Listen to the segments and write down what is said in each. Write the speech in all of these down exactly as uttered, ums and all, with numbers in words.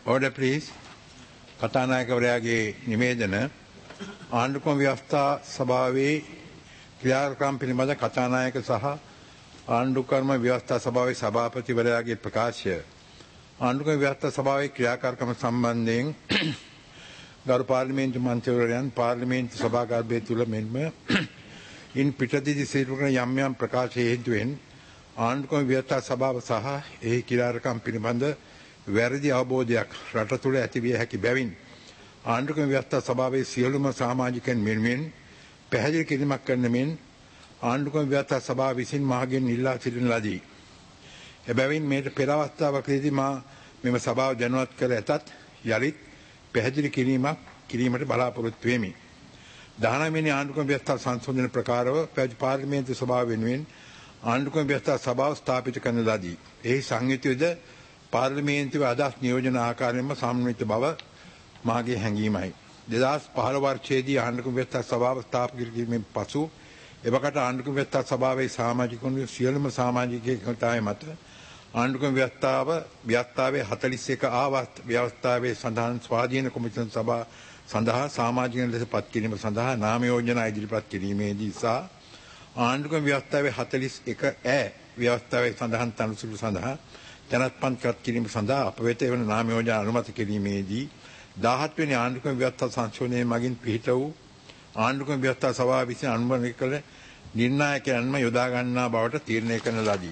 Order please. කතානායකවරයාගේ නිවේදන ආණ්ඩුක්‍රම ව්‍යවස්ථා සභාවේ ක්‍රියාකාරකම් පිළිබඳ කතානායක සහ ආණ්ඩුක්‍රම ව්‍යවස්ථා සභාවේ සභාපතිවරයාගේ ප්‍රකාශය ආණ්ඩුක්‍රම ව්‍යවස්ථා සභාවේ ක්‍රියාකාරකම සම්බන්ධයෙන් ගරු පාර්ලිමේන්තු මන්ත්‍රීවරයන් පාර්ලිමේන්තු සභාගර්භය තුළ මෙන්ම ඉන් පිටදී සිදු කරන යම් යම් ප්‍රකාශ හේතුවෙන් ආණ්ඩුක්‍රම ව්‍යවස්ථා සභාව සහ එහි ක්‍රියාකාරකම් පිළිබඳ වැරදි අවබෝධයක් රට තුළ ඇතිවිය හැකි බැවින් ආණ්ඩුක්‍රම ව්‍යවස්ථා සභාවේ සියලුම සමාජිකයන් මෙන්ම පැහැදිලි කිරීමක් කරන මෙන් ආණ්ඩුක්‍රම ව්‍යවස්ථා සභාව විසින් මාගෙන් ඉල්ලා සිටින ලදී. එබැවින් මේට පෙර අවස්ථාවකදී මා මෙම සභාව දැනුවත් කර ඇතත් යලිත් පැහැදිලි කිරීමක් කිරීමට බලාපොරොත්තු වෙමි. දහනවය වෙනි ආණ්ඩුක්‍රම ව්‍යවස්ථා සංශෝධන ප්‍රකාරව පැවති පාර්ලිමේන්තු සභාව වෙනුවෙන් ආණ්ඩුක්‍රම ව්‍යවස්ථා සභාව ස්ථාපිත කරන ලදී. එහි සංයුතියද පාර්ලිමේන්තුවේ අදහස් නියෝජන ආකාරයෙන්ම සම්මිලිත බව මාගේ හැඟීමයි. දෙදහස් පහළ වර්ෂයේදී ආණ්ඩුක්‍රම ව්‍යවස්ථා සභාව ස්ථාපිත කිරීමෙන් පසු එවකට ආණ්ඩුක්‍රම ව්‍යවස්ථා සභාවේ සමාජිකයන් සියලුම සමාජිකයන්ගේ මත ආණ්ඩුක්‍රම ව්‍යවස්ථාව ව්‍යවස්ථාවේ හතළිස් එක ආ ව්‍යවස්ථාවේ සඳහන් ස්වාධීන කොමිෂන් සභා සඳහා සමාජිකයන් ලෙස පත් කිරීම සඳහා නාම යෝජනා ඉදිරිපත් කිරීමේදී සහ ආණ්ඩුක්‍රම ව්‍යවස්ථාවේ හතළිස් එක ඈ ව්‍යවස්ථාවේ සඳහන් තනතුරු සඳහා ජනත්පත් කර කිරීම සඳහා අප වෙත එවන නාම යෝජනා අනුමත කිරීමේදී දහහත් වෙනි ආණ්ඩුක්‍රම ව්‍යවස්ථා සංශෝධනයේ මගින් පිහිට වූ ආණ්ඩුක්‍රම ව්‍යවස්ථා සභාව විසින් අනුමත කළ නිර්ණායකයන්ම යොදා ගන්නා බවට තීරණය කරන ලදී.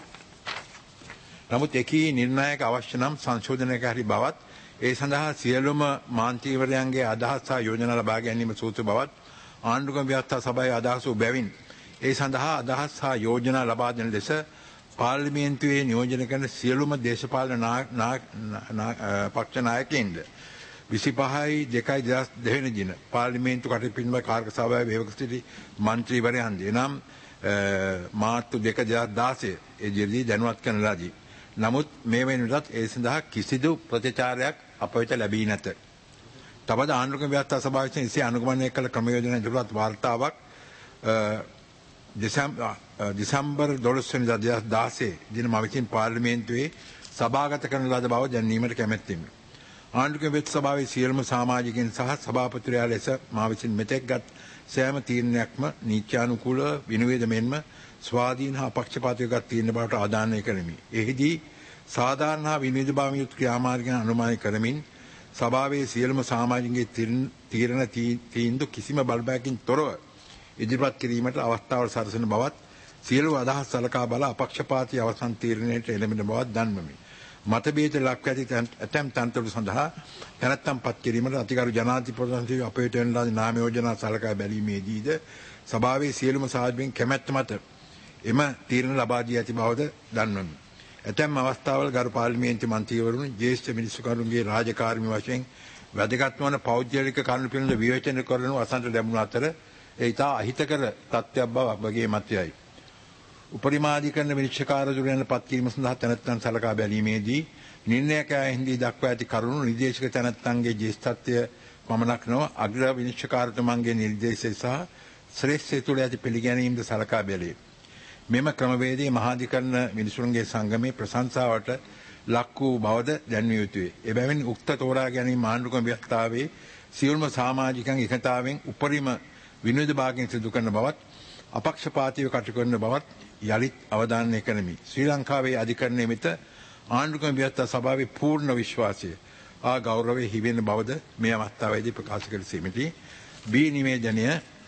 නමුත් එකී නිර්ණායක අවශ්‍ය නම් සංශෝධනයක හරි බවත් ඒ සඳහා සියලුම මන්ත්‍රීවරයන්ගේ අදහස් සහ යෝජනා ලබා ගැනීම සූත්‍ර බවත් ආණ්ඩුක්‍රම ව්‍යවස්ථා සභාවේ අදහස වූ බැවින් ඒ සඳහා අදහස් සහ යෝජනා ලබා දෙන ලෙස පාර්ලිමේන්තුවේ නියෝජනය කරන සියලුම දේශපාලන පක්ෂ නායකයින්ද විසිපහයි දෙකයි දෙදහස් දෙවෙනි දින පාර්ලිමේන්තු කටයුතු පිළිබඳ කාර්ය සභාවේ වේවක සිටි මන්ත්‍රීවරයන් එනම් මාර්තු දෙක දෙදහස් දාසය ඒ දිනදී දැනුවත් කරන ලදී. නමුත් මේ වෙනුවටත් ඒ සඳහා කිසිදු ප්‍රතිචාරයක් අප වෙත ලැබී නැත. තවද ආණ්ඩුක්‍රම ව්‍යවස්ථා සභාව විසින් එසේ අනුගමනය කළ ක්‍රමයෝජන ඉදිරිපත් වාර්තාවක් දෙසැම්බර් දොළොස් වෙනිදා දෙදහස් දාසය දින මා විසින් පාර්ලිමේන්තුවේ සභාගත කරන ලද බව දැනීමට කැමැත්තෙමි. ආණ්ඩුක්‍රම ව්‍යවස්ථා සභාවේ සියලුම සමාජිකයන් සහ සභාපතිවරයා ලෙස මා විසින් මෙතෙක්ගත් සෑම තීරණයක්ම නීත්‍යානුකූල විනිවිද මෙන්ම ස්වාධීන හා පක්ෂපාතීව තීරණ බවට ආදානය කරමි. එහිදී සාධාරණ හා විනිවිදභාවයෙන් යුත් ක්‍රියාමාර්ගයන් අනුමත කරමින් සභාවේ සියලුම සමාජිකයන්ගේ තීරණ තීන්දුව කිසිම බලපෑමකින් තොරව ඉදිරිපත් කිරීමට අවස්ථාව සැලසෙන බවත් සියලු අදහස් සලකා බලා අපක්ෂපාතී අවසන් තීරණයට එළඹෙන බවත් දන්වමි. මතභේද ලක්ව ඇති ඇතැම් තනතුරු සඳහා තැනැත්තන් පත් කිරීමට අතිගරු ජනාධිපති අප වෙත එන ලද නාම යෝජනා සලකා බැලීමේදීද සභාවේ සියලුම සමාජිකයන් කැමැත්ත මත එම තීරණ ලබා දී ඇති බවද දන්වමි. ඇතැම් අවස්ථාවල ගරු පාර්ලිමේන්තු මන්ත්‍රීවරුන් ජ්‍යෙෂ්ඨ මිනිසුකරුන්ගේ රාජකාරී වශයෙන් වැදගත් වන පෞද්ගලික කරුණු පිළිබඳ විවේචන කරනු අසන්නට ලැබුණ අතර ඒ ඉතා අහිතකර තත්ත්වයක් බව අපගේ මතයයි. උපරිමාධිකරණ විනිශ්චයකාරවරුන් පත් කිරීම සඳහා තැනැත්තන් සලකා බැලීමේදී නිර්ණයකයෙහිදී දක්වා ඇති කරුණු නිර්දේශක තැනැත්තන්ගේ ජ්‍යෙෂ්ඨත්වය පමණක් නොව අග්‍ර විනිශ්චයකාරතුමන්ගේ නිර්දේශය සහ ශ්‍රේෂ්ඨය තුළ ඇති පිළිගැනීමද සලකා බැලේ. මෙම ක්‍රමවේදයේ මහාධිකරණ මිනිසුන්ගේ සංගමේ ප්‍රශංසාවට ලක් වූ බවද දැන්විය යුතුය. එබැවින් උක්ත තෝරා ගැනීම ආණ්ඩුක්‍රම ව්‍යවස්ථාවේ සියලුම සමාජිකයන් එකතාවෙන් උපරිම විනෝද භාගයෙන් සිදු කරන බවත් අපක්ෂපාතීව කටයුතු කරන බවත් යලිත් අවධානය කරමි. ශ්‍රී ලංකාවේ අධිකරණයේ වෙත ආණ්ඩුක්‍රම ව්‍යවස්ථා සභාවේ පූර්ණ විශ්වාසය ආ ගෞරවය හිවෙන බවද මේ අවස්ථාවේදී ප්‍රකාශ කර සිටිමි. බී නිවේදනය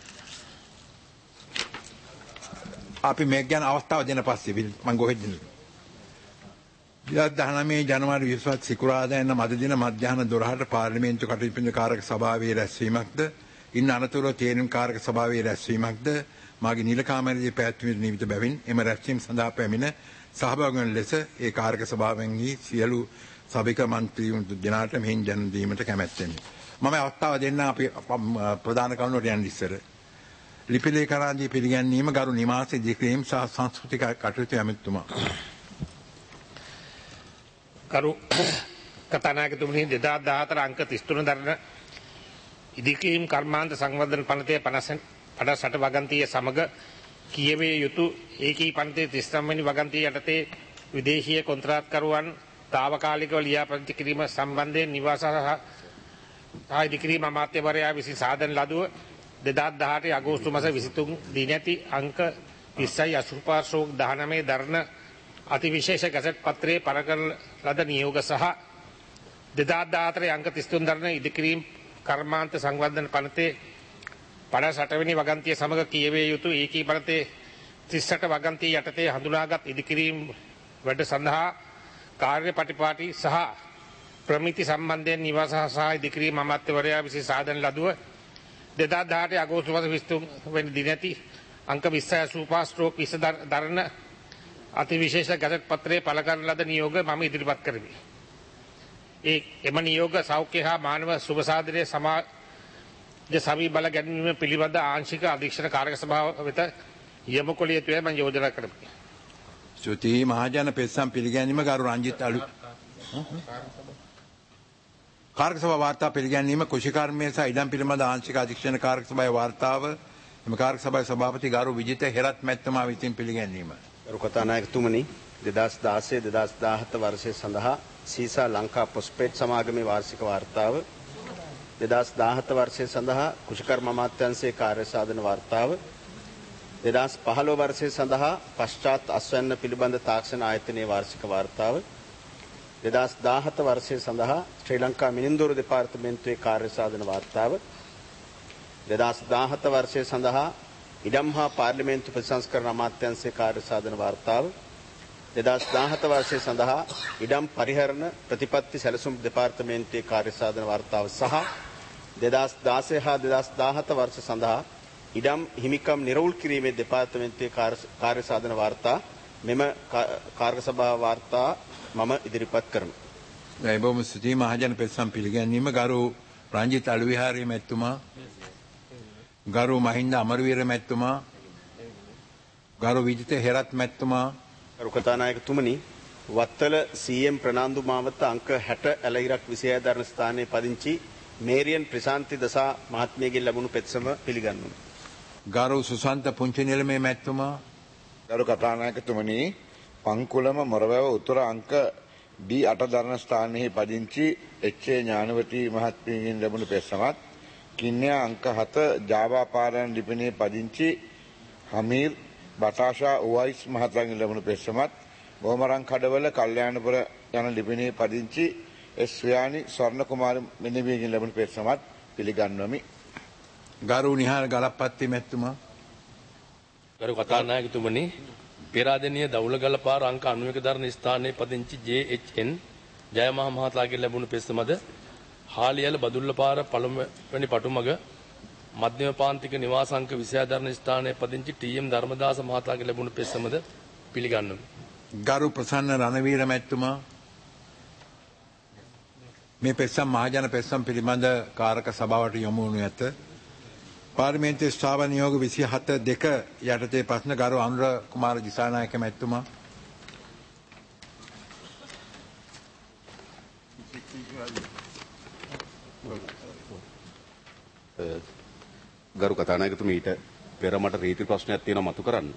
අපි මේ ගැන අවස්ථාව දෙන පස්සේ මම ගොහෙද දෙදහස් දහනවය ජනවාරි විසිපහ සිකුරාදා යන මද දින මධ්‍යහන දොළහට පාර්ලිමේන්තු කටයුතු පිළිබඳ කාරක සභාවේ රැස්වීමක්ද ඉන් අනතුරුව තේරීම් කාරක සභාවේ රැස්වීමක්ද මාගේ නිල කාමරයේ පැවැත්වීමට නියමිත බැවින් එම රැස්වීම සඳහා පැමිණ සහභාගී වන ලෙස ඒ කාරක සභාවෙන්හි සියලු සභික මන්ත්‍රීවරුන් දෙනාට මෙහින් දැන දීමට කැමැත්තෙමි. මම අවස්ථාව දෙන්න අපි ප්‍රධාන කරුණට යන්න ඉස්සර ලිපි ලේඛනාදී පිළිගැනීම ගරු නිවාස ඉදිකිරීම සහ සංස්කෘතික කටයුතු ඇමතුමා. කරු කතානායකතුමනි දෙදහස් දහහතර අංක තිස් තුන දරන ඉදිකිරීම් කර්මාන්ත සංවර්ධන පනතේ පනස් අට වගන්තිය සමග කියවිය යුතු ඒකී පනතේ තිස් නවය වෙනි වගන්තිය යටතේ විදේශීය කොන්ත්‍රාත්කරුවන් තාවකාලිකව ලියාපදිංචි කිරීම සම්බන්ධයෙන් නිවාස සහ ඉදිකිරීම අමාත්‍යවරයා විසින් සාදන ලදුව දෙදහස් දහඅට අගෝස්තු මාස විසිතුන් දිනැති අංක විස්සයි අසූපස් දහනවය දරන අතිවිශේෂ ගැසට් පත්‍රයේ පළ කරන ලද නියෝග සහ දෙදහස් දහහතර අංක තිස් තුන දරන ඉදිකිරීම් කර්මාන්ත සංවර්ධන පනතේ පනස් අට වෙනි වගන්තිය සමග කියවිය යුතු ඒකී පනතේ තිස් අට වගන්තිය යටතේ හඳුනාගත් ඉදිකිරීම් වැඩ සඳහා කාර්ය පටිපාටි සහ ප්‍රමිති සම්බන්ධයෙන් නිවාස සහ ඉදිකිරීම් අමාත්‍යවරයා විසින් සාදන ලදුව දෙදහස් දහඅට අගෝස්තු මාස විසිතුන් වෙනි දිනැති අංක විස්සයි අසූපස් විස්ස දරන අතිවිශේෂ ගැසට් පත්‍රයේ පළ කරන ලද නියෝග මම ඉදිරිපත් කරමි. ඒ එම නියෝග සෞඛ්‍ය හා මානව සුබසාධනයේ සමාජ සමී බල ගැනීම පිළිබඳ ආංශික අධීක්ෂණ කාර්ය සභාව වෙත යොමු කළ යුතුයි මම යෝජනා කරමි. ස්තුතියි මහජන පෙත්සම් පිළිගැනීම ගරු රංජිත් අලු කාර්ය සභාව වාර්තා පිළිගැනීම කුෂිකර්මයේ සහ ඉඩම් පිළිබඳ ආංශික අධීක්ෂණ කාර්ය සභාවේ වාර්තාව එම කාර්ය සභාවේ සභාපති ගරු විජිත හෙරත් මැතිතුමා විසින් පිළිගැනීම. ගරු කතානායකතුමනි දෙදහස් දාසය දෙදහස් දාහත වර්ෂය සඳහා සීසා ලංකා පොස්පේට් සමාගමේ වාර්ෂික වාර්තාව දෙදහස් දාහත වර්ෂය සඳහා කුෂිකර්ම අමාත්‍යාංශයේ කාර්ය සාධන වාර්තාව දෙදහස් පහළොව වර්ෂය සඳහා පශ්චාත් අස්වැන්න පිළිබඳ තාක්ෂණ ආයතනයේ වාර්ෂික වාර්තාව දෙදහස් දාහත වර්ෂය සඳහා ශ්‍රී ලංකා මිනින්දෝරු දෙපාර්තමේන්තුවේ කාර්ය සාධන වාර්තාව දෙදහස් දාහත වර්ෂය සඳහා ඉඩම් හා පාර්ලිමේන්තු ප්‍රතිසංස්කරණ අමාත්‍යාංශයේ කාර්ය සාධන වාර්තාව දෙදහස් දාහත වර්ෂය සඳහා ඉඩම් පරිහරණ ප්‍රතිපත්ති සැලසුම් දෙපාර්තමේන්තුවේ කාර්ය සාධන වාර්තාව සහ දෙදහස් දාසය හා දෙදහස් දාහත වර්ෂ සඳහා ඉඩම් හිමිකම් නිරවුල් කිරීමේ දෙපාර්තමේන්තුවේ කාර්ය සාධන වාර්තා මෙම කාර්ය සභාව වාර්තා මම ඉදිරිපත් කරමි. ඒ බොහොම ස්තුතියි මහජන පෙත්සම් පිළිගැනීම ගරු රංජිත් අලුවිහාරී මැතිතුමා ගරු මහින්ද අමරවීර මැතිතුමා ගරු විජිත හෙරත් මැතිතුමා ගරු කතානායකතුමනි වත්තල සී.එම් ප්‍රනාන්දු මාවත අංක හැට ඇලහිරක් විසිහය දරන ස්ථානයේ පදිංචි මේරියන් ප්‍රශාන්ති දසා මහත්මියගෙන් ලැබුණු පෙත්සම පිළිගන්වමි. ගරු සුසන්ත පුංචි නිලමේ මැතිතුමා ගරු කතානායකතුමනි පංකුලම මොරවැව උතුර අංක ඩී අට දරන ස්ථානයේ පදිංචි එච්.ඒ. ඥානවතී මහත්මියගෙන් ලැබුණු පෙත්සමත් කින්යා අංක හත ජාවා පාරයන් ලිපිනයේ පදිංචි හමීර් බටාෂා උවයිස් මහතාගෙන් ලැබුණු පෙත්සමත් බොහොමරන් කඩවල කල්යාණපුර යන ලිපිනයේ පදිංචි එස් ස්වයානි ස්වර්ණ කුමාර මෙනෙවියගෙන් ලැබුණු පෙත්සමත් පිළිගන්වමි. ගරු නිහාර ගලප්පත්ති මැතිතුමා ගරු කතානායකතුමනි පෙරාදෙනිය දවුලගල පාර අංක අනූවක දරන ස්ථානයේ පදිංචි ජේ එච් එන් ජයමහා මහතාගෙන් ලැබුණු පෙත්සමද හාලියල බදුල්ල පාර පළමුවැනි පටුමග මධ්‍යම පාන්තික නිවාස අංක විසිහය දරන ස්ථානයේ පදිංචි ටී.එම්. ධර්මදාස මහතාගෙන් ලැබුණු පෙත්සමද පිළිගන්වමි. ගරු ප්‍රසන්න රණවීර මැතිතුමා මේ පෙත්සම් මහජන පෙත්සම් පිළිබඳ කාරක සභාවට යොමු වනු ඇත. පාර්ලිමේන්තුවේ ස්ථාවර නියෝග විසිහත දෙක යටතේ ප්‍රශ්න ගරු අනුර කුමාර දිසානායක මැතිතුමා ගරු කතානායකතුමනි ඊට පෙර මට රීති ප්‍රශ්නයක් තියෙනවා මතු කරන්න.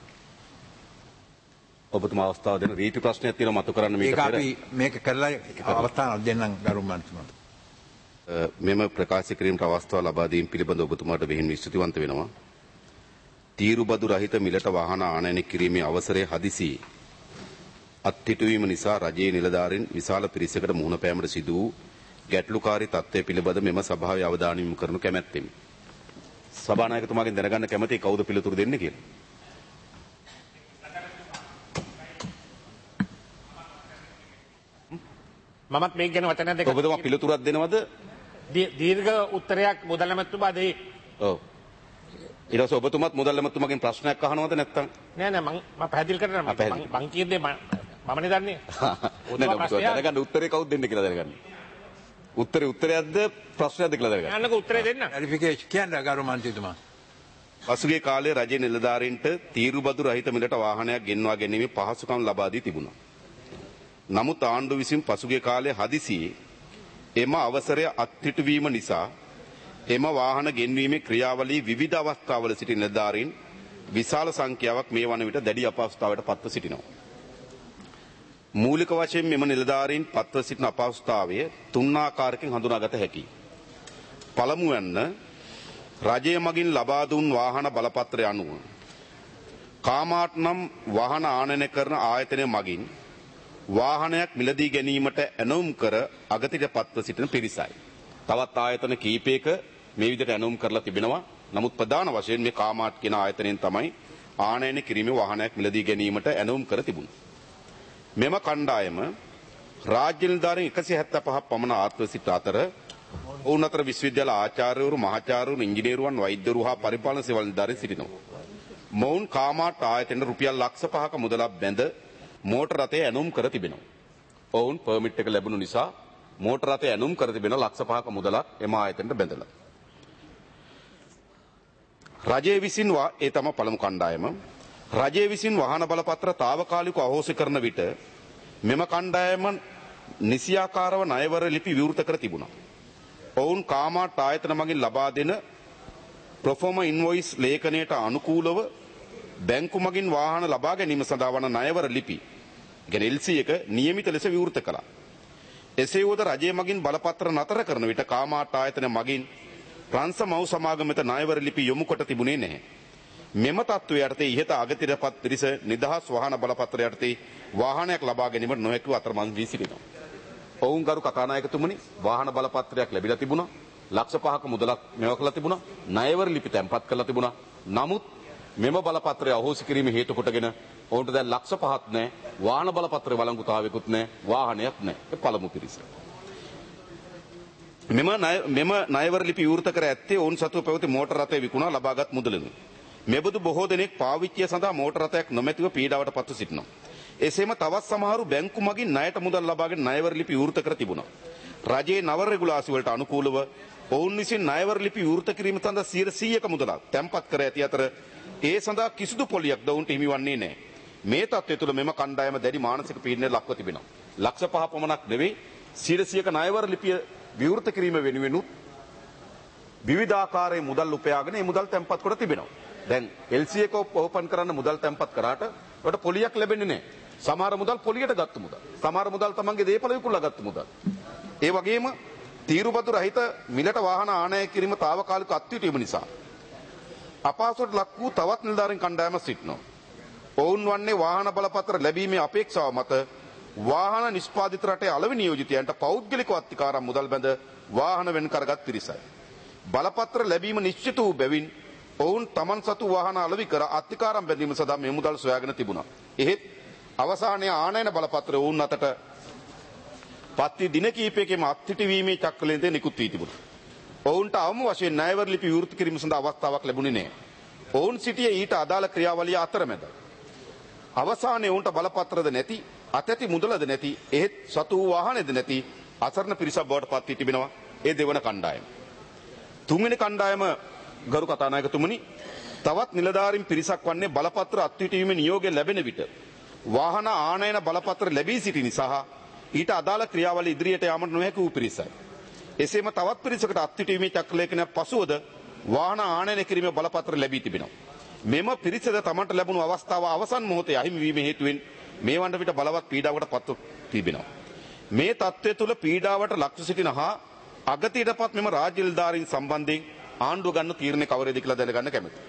ඔබතුමා අවස්ථාව දෙන රීති ප්‍රශ්නයක් තියෙනවා මතු කරන්න මේක පෙර. ඒක අපි මේක කරලා අවස්ථාවක් දෙන්නම් ගරු මන්ත්‍රීතුමා. මෙම ප්‍රකාශ කිරීමට අවස්ථාව ලබා දීම පිළිබඳව ඔබතුමාට වෙහින් ස්තුතිවන්ත වෙනවා. තීරුබදු රහිත මිලට වාහන ආනයනය කිරීමේ අවසරය හදිසියේ අත්හිටුවීම නිසා රජයේ නිලධාරීන් විශාල පිරිසකට මුහුණ පෑමට සිදු වූ ගැටලුකාරී තත්ත්වය පිළිබඳ මෙම සභාවේ අවධානය යොමු කරනු කැමැත්තෙමි. සභානායකතුමාගෙන් දැනගන්න කැමතියි කවුද පිළිතුරු දෙන්නේ කියලා. මමත් මේක ගැන වචන දෙකක් ඔබතුමා පිළිතුරක් දෙනවද? දීර්ඝ උත්තරයක් මුදල් ඇමතුමා දෙයි. ඔව්. ඊට පස්සේ ඔබතුමාත් මුදල් ඇමතුමාගෙන් ප්‍රශ්නයක් අහනවද නැත්නම්? නෑ නෑ මම මම පැහැදිලි කරනවා මම මං කියන්නේ මමනේ දන්නේ. නෑ ඔබතුමා දැනගන්න උත්තරේ කවුද දෙන්නේ කියලා දැනගන්න. උත්තරේ උත්තරයක්ද ප්‍රශ්නයක්ද කියලා දැනගන්න. යන්නකෝ උත්තරේ දෙන්න. ක්ලැරිෆිකේෂන් කියන්න ගරු මන්ත්‍රීතුමා. පසුගිය කාලයේ රජයේ නිලධාරීන්ට තීරුබදු රහිත මිලට වාහනයක් ගෙන්වා ගැනීමේ පහසුකම් ලබා දී තිබුණා. නමුත් ආණ්ඩුව විසින් පසුගිය කාලයේ හදිසියේ එම අවසරය අත්හිටුවීම නිසා එම වාහන ගෙන්වීමේ ක්‍රියාවලියේ විවිධ අවස්ථාවල සිටි නිලධාරීන් විශාල සංඛ්‍යාවක් මේ වන විට දැඩි අපහසුතාවයට පත්ව සිටිනවා. මූලික වශයෙන් මෙම නිලධාරීන් පත්ව සිටින අපහසුතාවය තුන් ආකාරයකින් හඳුනාගත හැකියි. පළමුවන්න රජය මගින් ලබා දුන් වාහන බලපත්‍රය අනුව කාමාට් නම් වාහන ආනයනය කරන ආයතනය මගින් වාහනයක් මිලදී ගැනීමට ඇනවුම් කර අගතිට පත්ව සිටින පිරිසයි. තවත් ආයතන කීපයක මේ විදිහට ඇනවුම් කරලා තිබෙනවා. නමුත් ප්‍රධාන වශයෙන් මේ කාමාට් කියන ආයතනයෙන් තමයි ආනයනය කිරීමේ වාහනයක් මිලදී ගැනීමට ඇනවුම් කර තිබුණේ. මෙම කණ්ඩායම රාජ්‍ය නිලධාරීන් එකසිය හැත්තෑ පහක් පමණ ආත්ම සිට අතර ඔවුන් අතර විශ්වවිද්‍යාල ආචාර්යවරු, මහාචාර්යවරු, ඉංජිනේරුවන්, වෛද්‍යවරු හා පරිපාලන සේවල් නිලධාරීන් සිටිනවා. මොවුන් කාමාට් ආයතනයේ රුපියල් ලක්ෂ පහක මුදලක් බැඳ මෝටර රථය ඇනුම් කර තිබෙනවා. ඔවුන් පර්මිට් එක ලැබුණු නිසා මෝටර රථය ඇනුම් කර තිබෙන ලක්ෂ පහක මුදලක් එම ආයතනයට බැඳලා. රජය විසින් ඒ තම පළමු කණ්ඩායම රජය විසින් වාහන බලපත්‍ර తాවකාලිකව අහෝසි කරන විට මෙම කණ්ඩායම නිසියාකාරව ණයවර ලිපි විවෘත කර තිබුණා. ඔවුන් කාමාට් ආයතන මගින් ලබා දෙන ප්‍රොෆෝමා ඉන්වොයිස් ලේඛනයට අනුකූලව බැංකු මගින් වාහන ලබා ගැනීම සඳහා වන ණයවර ලිපි ගැන එල් සී එක නියමිත ලෙස විවෘත කළා. එසේ වුවද රජය මගින් බලපත්‍ර නතර කරන විට කාමාට් ආයතන මගින් ප්‍රංශ මව් සමාගමට ණයවර ලිපි යොමු කොට තිබුණේ නැහැ. මෙම තත්ත්වය යටතේ ඉහත අගතිරපත් පිරිස නිදහස් වාහන බලපත්‍ර යටතේ වාහනයක් ලබා ගැනීමට නොහැකිව අතරමං වී සිටිනවා. ඔවුන් ගරු කතානායකතුමනි වාහන බලපත්‍රයක් ලැබිලා තිබුණා. ලක්ෂ පහක මුදලක් මෙව කළා තිබුණා. ණයවර ලිපි තැන්පත් කළා තිබුණා. නමුත් මෙම බලපත්‍රය අහෝසි කිරීම හේතු කොටගෙන ඔවුන්ට දැන් ලක්ෂ පහක් නැහැ. වාහන බලපත්‍රය වළංගුතාවයකුත් නැහැ. වාහනයක් නැහැ. ඒ පළමු පිරිස. මෙම මෙම ණයවර ලිපි විවෘත කර ඇත්තේ ඔවුන් සතුව පැවති මෝටර රථය විකුණා ලබාගත් මුදලිනුයි. මෙබඳු බොහෝ දෙනෙක් පාවිච්චිය සඳහා මෝටර රථයක් නොමැතිව පීඩාවට පත්ව සිටිනවා. එසේම තවත් සමහරු බැංකු මගින් ණයට මුදල් ලබාගෙන ණයවර ලිපි විවෘත කර තිබුණා. රජයේ නව රෙගුලාසි වලට අනුකූලව ඔවුන් විසින් ණයවර ලිපි විවෘත කිරීම සඳහා සියයට සීයක මුදලක් තැන්පත් කර ඇති අතර ඒ සඳහා කිසිදු පොලියක් ද ඔවුන්ට හිමිවන්නේ නැහැ. මේ තත්ත්වය තුළ මෙම කණ්ඩායම දැඩි මානසික පීඩනයට ලක්ව තිබෙනවා. ලක්ෂ පහ පමණක් නෙවෙයි සියයට සීයක ණයවර ලිපිය විවෘත කිරීම වෙනුවෙනුත් විවිධාකාරයේ මුදල් උපයාගෙන මේ මුදල් තැන්පත් කොට තිබෙනවා. දැන් එල් සී එක ඕපන් කරන්න මුදල් තැන්පත් කරාට ඒකට පොලියක් ලැබෙන්නේ නැහැ. සමහර මුදල් පොලියට ගත්ත මුදල්. සමහර මුදල් තමන්ගේ දේපල විකුණලා ගත්ත මුදල්. ඒ වගේම තීරුබදු රහිත මිලට වාහන ආනයනය කිරීම తాවකාලික අත්විඳීම නිසා අපහසුවට ලක් වූ තවත් නිලධාරීන් කණ්ඩායමක් සිටිනවා. ඔවුන් වන්නේ වාහන බලපත්‍ර ලැබීමේ අපේක්ෂාව මත වාහන නිෂ්පාදිත රටේ අලෙවි නියෝජිතයන්ට පෞද්ගලික අත්තිකාරම් මුදල් බැඳ වාහන වෙන් කරගත් පිරිසයි. බලපත්‍ර ලැබීම නිශ්චිත වූ බැවින් ඔවුන් තමන් සතු වාහන අලෙවි කර අත්තිකාරම් බැඳීම සඳහා මේ මුදල් සොයාගෙන තිබුණා. එහෙත් අවසානයේ ආනයන බලපත්‍ර ඔවුන් අතට පත්ති දින කිහිපයකම අත්හිටවීමේ චක්‍රලෙන්ද නිකුත් වී තිබුණා. ඔවුන්ට අවම වශයෙන් ණයවර ලිපි විවෘත කිරීම සඳහා අවස්ථාවක් ලැබුණේ නැහැ. ඔවුන් සිටියේ ඊට අදාළ ක්‍රියාවලිය අතරමැද. අවසානයේ ඔවුන්ට බලපත්‍රද නැති, අතැති මුදලද නැති, එහෙත් සතු වූ වාහනේද නැති අසරණ පිරිසක් බවට පත් වී තිබෙනවා. ඒ දෙවන කණ්ඩායම. තුන්වෙනි කණ්ඩායම ගරු කතානායකතුමනි තවත් නිලධාරීන් පිරිසක් වන්නේ බලපත්‍ර අත්විඳීමේ නියෝගය ලැබෙන විට වාහන ආනයන බලපත්‍ර ලැබී සිටි නිසා ඊට අදාළ ක්‍රියාවලිය ඉදිරියට යාමට නොහැකි වූ පිරිසයි. එසේම තවත් පිරිසකට අත්විඳීමේ චක්‍රලේඛනයක් පසුවද වාහන ආනයනය කිරීමේ බලපත්‍ර ලැබී තිබෙනවා. මෙම පිරිසද තමන්ට ලැබුණු අවස්ථාව අවසන් මොහොතේ අහිමි වීම හේතුවෙන් මේ වන්ට විට බලවත් පීඩාවකට පත්ව තිබෙනවා. මේ තත්ත්වය තුළ පීඩාවට ලක්ව සිටින හා අගතියටපත් මෙම රාජ්‍ය නිලධාරීන් සම්බන්ධයෙන් ආණ්ඩුව ගන්න තීරණය කවරේද කියලා දැනගන්න කැමැතියි.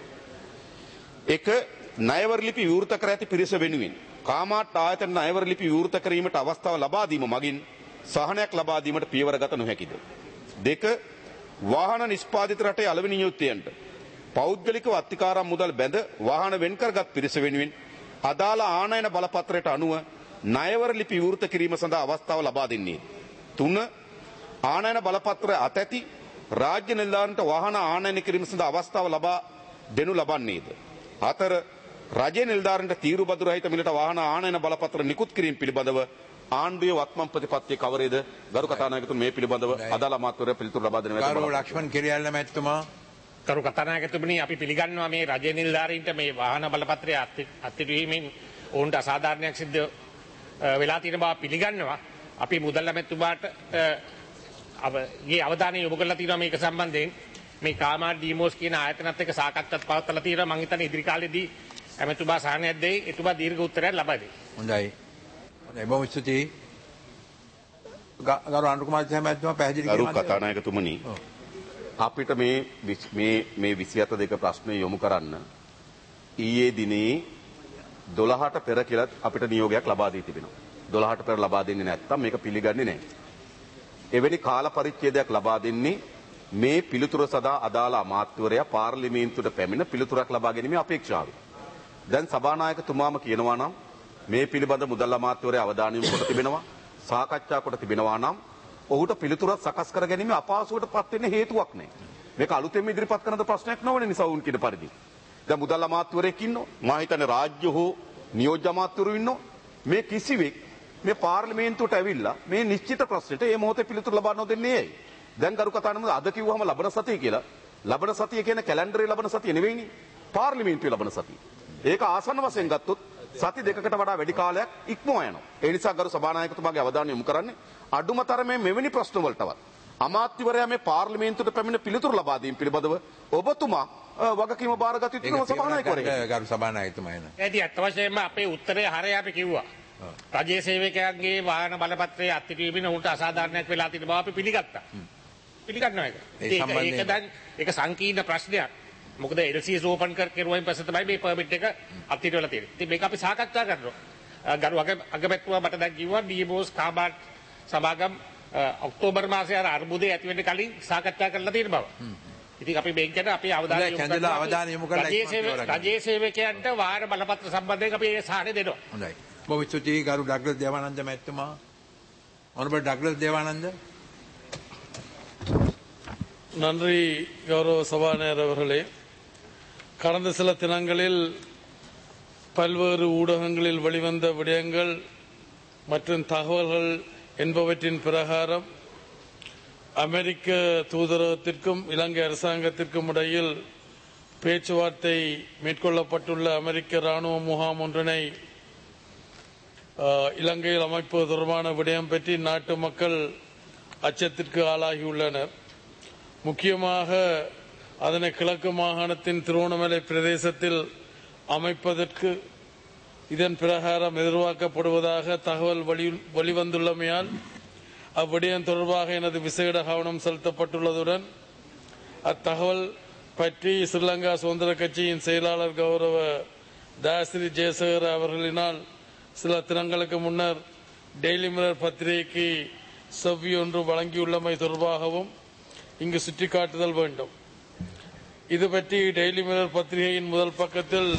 එක ණයවර ලිපි විවෘත කර ඇති පිරිස වෙනුවෙන් කාමාට් ආයතන ණයවර ලිපි විවෘත කිරීමට අවස්ථාව ලබා දීම මගින් සහනයක් ලබා දීමට පියවර ගත නොහැකිද? දෙක වාහන නිෂ්පාදිත රටේ අලෙවි නියෝජිතයන්ට පෞද්ගලිකව අත්තිකාරම් මුදල් බැඳ වාහන වෙන් කරගත් පිරිස වෙනුවෙන් අදාළ ආනයන බලපත්‍රයට අනුව ණයවර ලිපි විවෘත කිරීම සඳහා අවස්ථාව ලබා දෙන්නේ. තුන ආනයන බලපත්‍ර අතැති රාජ්‍ය නිලධාරීන්ට වාහන ආනයනය කිරීම සඳහා අවස්ථාව ලබා දෙනු ලබන්නේද? හතර රජයේ නිලධාරීන්ට තීරුබදු රහිත මිලට වාහන ආනයන බලපත්‍ර නිකුත් කිරීම පිළිබඳව ආණ්ඩුවේ වත්මන් ප්‍රතිපත්තිය කවරේද? ගරු කතානායකතුමනි මේ පිළිබඳව අදාළ අමාත්‍යවරයා පිළිතුරු ලබා දෙන ගරු ලක්ෂ්මන් කිරියල්ල මැතිතුමා. කරු කතානායකතුමනි අපි පිළිගන්නවා මේ රජයේ නිලධාරීන්ට මේ වාහන බලපත්‍රය අත්හිටුවීමෙන් ඔවුන්ට අසාධාරණයක් සිද්ධ වෙලා තියෙන බව පිළිගන්නවා. අපි මුදල් ඇමතුමාට ගේ අවධානය යොමු කරලා තියෙනවා මේක සම්බන්ධයෙන්. මේ කාමාට් ඩීමෝස් කියන ආයතනත් එක්ක සාකච්ඡාත් පවත්වලා තියෙනවා. මම හිතන්නේ ඉදිරි කාලෙදී ඇමතුමා සාහනයක් දෙයි. එතුමා දීර්ඝ උත්තරයක් ලබා දෙයි. හොඳයි. බොහොම ස්තුතියි. ගරු අනුර කුමාර මැතිතුමා පැහැදිලි ගරු කිරීමක් කතානායකතුමනි අපිට මේ විස්- මේ මේ විසිහත දෙක ප්‍රශ්නය යොමු කරන්න ඊයේ දිනේ දොළහට පෙර කියලා අපිට නියෝගයක් ලබා දී තිබෙනවා. දොළහට පෙර ලබා දෙන්නේ නැත්නම් මේක පිළිගන්නේ නැහැ. එවැනි කාල පරිච්ඡේදයක් ලබා දෙන්නේ මේ පිළිතුර සදා අදාළ අමාත්‍යවරයා පාර්ලිමේන්තුවට පැමිණ පිළිතුරක් ලබා ගැනීමේ අපේක්ෂාවෙන්. දැන් සභානායකතුමාම කියනවා නම් මේ පිළිබඳ මුදල් අමාත්‍යවරයා අවධානය යොමු කොට තිබෙනවා, සාකච්ඡා කොට තිබෙනවා නම් ඔහුට පිළිතුරක් සකස් කර ගැනීම අපහසුවට පත් වෙන්න හේතුවක් නැහැ. මේක අලුතෙන්ම ඉදිරිපත් කරන ප්‍රශ්නයක් නොවන නිසා වුන් කියන පරිදි. දැන් මුදල් අමාත්‍යවරයෙක් ඉන්නවා. මම හිතන්නේ රාජ්‍ය හෝ නියෝජ්‍ය අමාත්‍යවරු ඉන්නවා. මේ කිසිවෙක් මේ පාර්ලිමේන්තුවට ඇවිල්ලා මේ නිශ්චිත ප්‍රශ්නෙට මේ මොහොතේ පිළිතුරු ලබා නොදෙන්නේ ඇයි? දැන් ගරු කතානම අද කිව්වහම ලබන සතිය කියලා. ලබන සතිය කියන කැලෙන්ඩරේ ලබන සතිය නෙවෙයිනේ. පාර්ලිමේන්තුවේ ලබන සතිය. ඒක ආසන්න වශයෙන් ගත්තොත් සති දෙකකට වඩා වැඩි කාලයක් ඉක්මවා යනවා. ඒ නිසා ගරු සභානායකතුමාගේ අවධානය යොමු කරන්නේ අඩුම තරමේ මෙවැනි ප්‍රශ්න වලටවත් අමාත්‍යවරයා මේ පාර්ලිමේන්තුවට පැමිණ පිළිතුරු ලබා දීම පිළිබඳව ඔබතුමා වගකීම බාරගත යුතු වෙනවා සභානායකවරයෙක්. ගරු සභානායකතුමා එන. ඒදී අත්වශයෙන්ම අපේ උත්තරේ හරය අපි කිව්වා. රජයේ සේවකයන්ගේ වාහන බලපත්‍රයේ අත්හිටුවීමෙන් උන්ට අසාධාරණයක් වෙලා තියෙන බව අපි පිළිගත්තා. පිළිගන්නවා ඒක. ඒක ඒක දැන් ඒක සංකීර්ණ ප්‍රශ්නයක්. මොකද එල් සී එස් ඕපන් කර කෙරුවෙන් පස්සේ තමයි මේ පර්මිට් එක අත්හිටුවලා තියෙන්නේ. ඉතින් මේක අපි සාකච්ඡා කරනවා. ගරු අගමැතිතුමා මට දැන් කිව්වා ඩීබෝස් කාබාට් සමාගම් ඔක්තෝබර් මාසයේ අර අර්බුදේ ඇති වෙන්න කලින් සාකච්ඡා කරලා තියෙන බව. ඉතින් අපි මේක ගැන අපි අවධානය යොමු කරලා රජයේ සේවකයන්ට වාහන බලපත්‍ර සම්බන්ධයෙන් අපි ඒ සාහනේ දෙනවා. හොඳයි. බොහොම ස්තුතියි ගරු ඩග්ලස් දේවානන්ද මැතිතුමා. honorable ඩග්ලස් දේவானந்த. நன்றி கௌரவ சபாநாயகர் அவர்களே. கடந்த சில தினங்களில் பல்வேறு ஊடகங்களில் வெளிவந்த விடயங்கள் மற்றும் தகவல்கள் என்பவற்றின் பிரகாரம் அமெரிக்க தூதரகத்திற்கும் இலங்கை அரசாங்கத்திற்கும் இடையில் பேச்சுவார்த்தை மேற்கொள்ளப்பட்டுள்ள அமெரிக்க இராணுவ முகாம் ஒன்றினை இலங்கையில் அமைப்பது தொடர்பான விடயம் பற்றி நாட்டு மக்கள் அச்சத்திற்கு ஆளாகியுள்ளனர். முக்கியமாக அதனை கிழக்கு மாகாணத்தின் திருவோணமலை பிரதேசத்தில் அமைப்பதற்கு இதன் பிரகாரம் எதிர்பார்க்கப்படுவதாக தகவல் வெளிவந்துள்ளமையால் அவ்விடயம் தொடர்பாக எனது விசேட கவனம் செலுத்தப்பட்டுள்ளதுடன் அத்தகவல் பற்றி ஸ்ரீலங்கா சுதந்திர கட்சியின் செயலாளர் கௌரவ தாசிரி ஜெயசேகர அவர்களினால் சில தினங்களுக்கு முன்னர் டெய்லி மிரர் பத்திரிகைக்கு செவ்வி ஒன்று வழங்கியுள்ளமை தொடர்பாகவும் இங்கு சுட்டிக்காட்டுதல் வேண்டும். இது பற்றி டெய்லி மிரர் பத்திரிகையின் முதல் பக்கத்தில்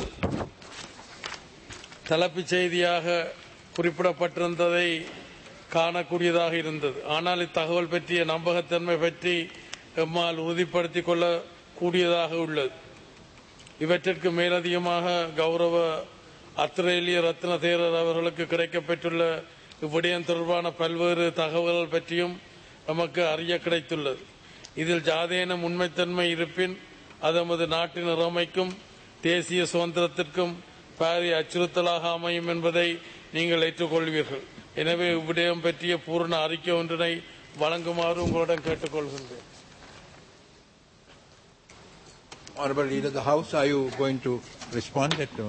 தலைப்புச் செய்தியாக குறிப்பிடப்பட்டிருந்ததை காணக்கூடியதாக இருந்தது. ஆனால் இத்தகவல் பற்றிய நம்பகத்தன்மை பற்றி எம்மால் உறுதிப்படுத்திக் கொள்ள கூடியதாக உள்ளது. இவற்றிற்கு மேலதிகமாக கௌரவ அத்திரேலிய ரத்ன தேரர் அவர்களுக்கு கிடைக்கப்பெற்றுள்ள இவ்விடயம் தொடர்பான பல்வேறு தகவல்கள் பற்றியும் நமக்கு அறிய கிடைத்துள்ளது. இதில் ஜாதேனும் உண்மைத்தன்மை இருப்பின் அதமது நாட்டின் இறமைக்கும் தேசிய சுதந்திரத்திற்கும் பாரிய அச்சுறுத்தலாக அமையும் என்பதை நீங்கள் ஏற்றுக்கொள்வீர்கள். எனவே இவ்விடயம் பற்றிய பூர்ண அறிக்கை ஒன்றினை வழங்குமாறு உங்களிடம் கேட்டுக்கொள்கின்றேன். Honorable Leader of the House, are you going to respond to?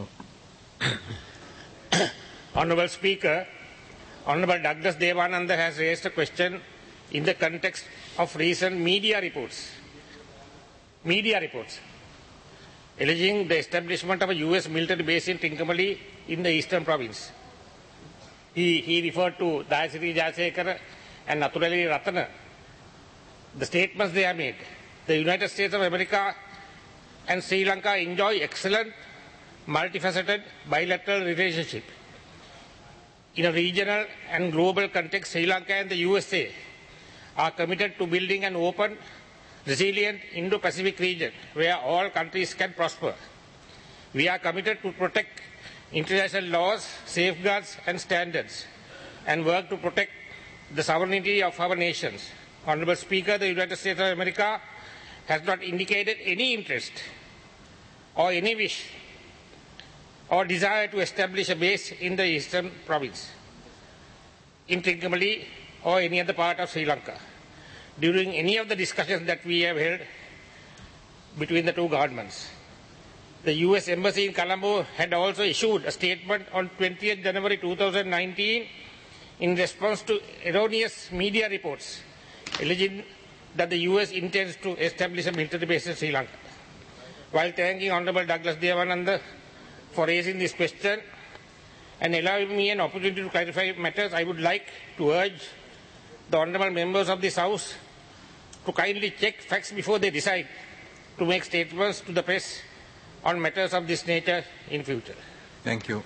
Honorable Speaker, Honorable Douglas Devananda has raised a question in the context of recent media reports. Media reports alleging the establishment of a U S military base in Trincomalee in the eastern province. He, he referred to Dayasiri Jayasekara and Naturali Ratana. The statements they have made. The United States of America and Sri Lanka enjoy excellent, multifaceted bilateral relationship. In a regional and global context, Sri Lanka and the U S A are committed to building an open, resilient Indo-Pacific region where all countries can prosper. We are committed to protect international laws, safeguards and standards and work to protect the sovereignty of our nations. Honorable Speaker, the United States of America has not indicated any interest or any wish or desire to establish a base in the eastern province, in Trincomalee or any other part of Sri Lanka. During any of the discussions that we have held between the two governments, the U S Embassy in Colombo had also issued a statement on twentieth January two thousand nineteen in response to erroneous media reports alleging that the U S intends to establish a military base in Sri Lanka. While thanking Honorable Douglas Devananda for raising this question and allowing me an opportunity to clarify matters, I would like to urge the honourable members of this House to kindly check facts before they decide to make statements to the press on matters of this nature in future. Thank you.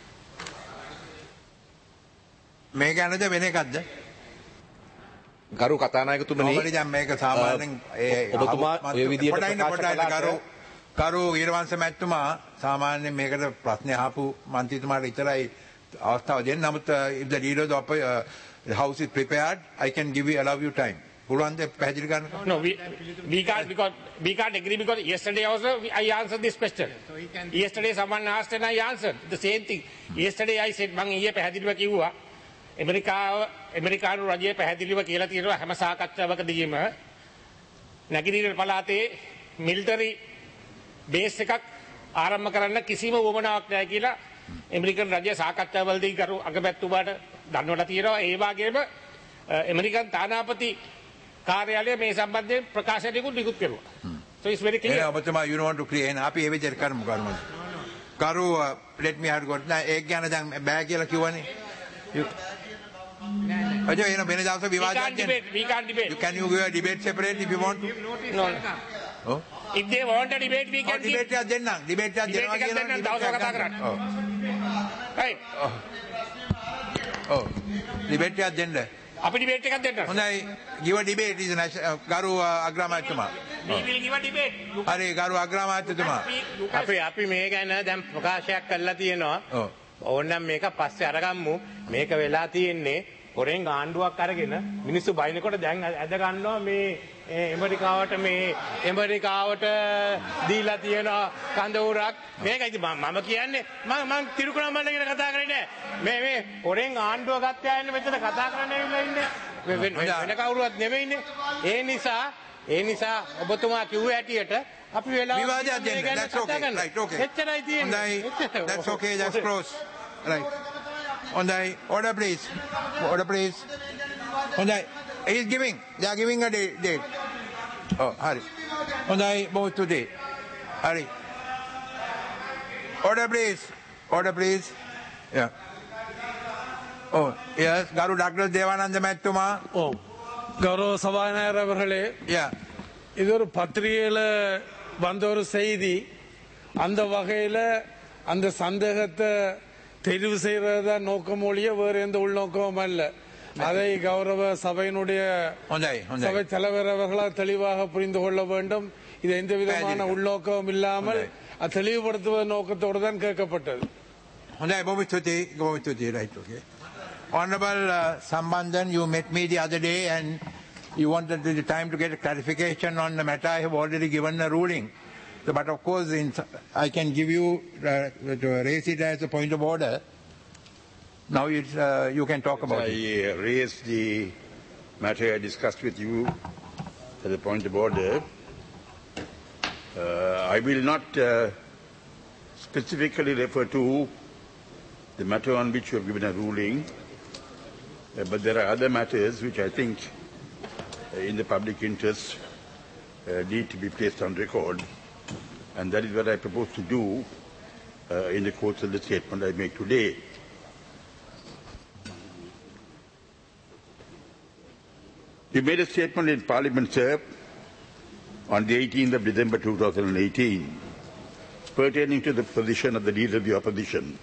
මේ ගැනද වෙන එකක්ද? ගරු කතානායකතුමනි ඔබට දැන් මේක සාමාන්‍යයෙන් ඒ ඔබතුමා ඔය විදියට පොඩයින් පොඩයින් කරු කරු ඊරවංශ මැතිතුමා සාමාන්‍යයෙන් මේකට ප්‍රශ්න අහපු මන්ත්‍රීතුමාට විතරයි අවස්ථාව දෙන්න. නමුත් if the leaders of uh, the house is prepared, I can give you allow you time. පුළුවන් ද පැහැදිලි කරන්න? No, we, we can't because we can't agree because yesterday also we, I answered this question. So he can yesterday someone asked and I answered the same thing. Yesterday I said මම ඊයේ පැහැදිලිව කිව්වා ඇමරිකාව ඇමරිකානු රජය පැහැදිලිව කියලා තියෙනවා හැම සාකච්ඡාවකදීම නැගිටින පළාතේ මිලිටරි බේස් එකක් ආරම්භ කරන්න කිසිම වමනාවක් නැහැ කියලා ඇමරිකන් රජය සාකච්ඡාවලදී කරු අගමැතිතුමාට දන්වලා තියෙනවා. ඒ වගේම ඇමරිකන් තානාපති කාර්යාලය මේ සම්බන්ධයෙන් ප්‍රකාශනයකුත් නිකුත් කරුවා. So it's very clear. ඒ ඔබතුමා you don't want to create අපි ඒ විදිහට කරමු කරමු. කරු let me have got now ඒක ගැන දැන් බෑ කියලා කිව්වනේ. අජය එන වෙන දවසේ විවාදයක් දෙන්න. We can't debate. You can you give a debate separate if you want to? No. Oh. If they want a debate we can debate එකක් දෙන්නම්. debate එකක් දෙනවා කියනවා දවසක් කතා කරන්න. ඔව්. right. ඔව්. debate එකක් දෙන්න. අපි debate එකක් දෙන්න. හොඳයි. give a debate is ගරු අග්‍රාමාත්‍යතුමා. we will give a debate. හරි ගරු අග්‍රාමාත්‍යතුමා. අපි අපි මේ ගැන දැන් ප්‍රකාශයක් කරලා තියෙනවා. ඔව්. ඕනනම් මේක පස්සේ අරගම්මු. මේක වෙලා තියෙන්නේ හොරෙන් ආණ්ඩුවක් අරගෙන මිනිස්සු බයිනකොට දැන් ඇද ගන්නවා මේ ඇමරිකාවට මේ ඇමරිකාවට දීලා තියෙන කඳවුරක් මේක ඉතින් මම කියන්නේ මම මම තිරුකුණම් මල්ල ගැන කතා කරන්නේ නෑ මේ මේ හොරෙන් ආණ්ඩුව ගත්තා යන්නේ මෙතන කතා කරන්න ඇවිල්ලා ඉන්නේ වෙන කවුරුවත් නෙමෙයිනේ ඒ නිසා ඒ නිසා ඔබතුමා කිව්ව හැටියට අපි වෙලාව විවාදයක් දෙන්න. That's okay. Right, okay. එච්චරයි තියෙන්නේ. That's okay. That's close. Right. Hondai, order please. Order please. Hondai, he is giving. They are giving a date. date. Oh, hurry. Hondai, move today. Hurry. Order please. Order please. Yeah. Oh, yes. Garu Doctor Devananda Mattuma. Oh, Garu Savana அவர்களே. Yeah. இது ஒரு பத்திரிகையில வந்த ஒரு செய்தி. அந்த வகையில அந்த சந்தேகத்தை தெரிவு செய்யறதா நோக்கம் ஒழிய வேறு எந்த உள்நோக்கமும் அல்ல. அதை கௌரவ சபையினுடைய சபை தலைவர் அவர்களால் தெளிவாக புரிந்து கொள்ள வேண்டும். இது எந்த விதமான உள்நோக்கமும் இல்லாமல் தெளிவுபடுத்துவதன் நோக்கத்தோடு தான் கேட்கப்பட்டது. Honorable uh, Sambandhan, you met me the other day and you wanted the time to get a clarification on the matter. I have already given a ruling. So, but of course, in, I can give you, uh, to raise it as a point of order. Now it's, uh, you can talk about I, it. I uh, raised the matter I discussed with you as a point of order. Uh, I will not uh, specifically refer to the matter on which you have given a ruling, uh, but there are other matters which I think uh, in the public interest uh, need to be placed on record. And that is what I propose to do uh, in the course of the statement I make today. You made a statement in Parliament, sir, on the eighteenth of December two thousand eighteen, pertaining to the position of the leader of the opposition.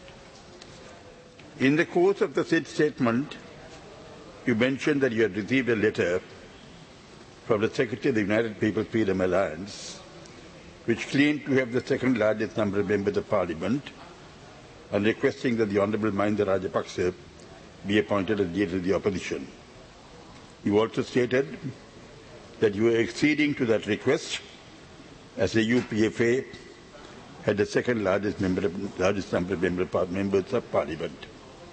In the course of the said statement, you mentioned that you had received a letter from the Secretary of the United People's Freedom Alliance, which claimed to have the second largest number of members of Parliament, and requesting that the Honourable Mahinda Rajapaksa be appointed as leader of the opposition. You also stated that you were acceding to that request, as the U P F A had the second largest, member of, largest number of member of members of Parliament.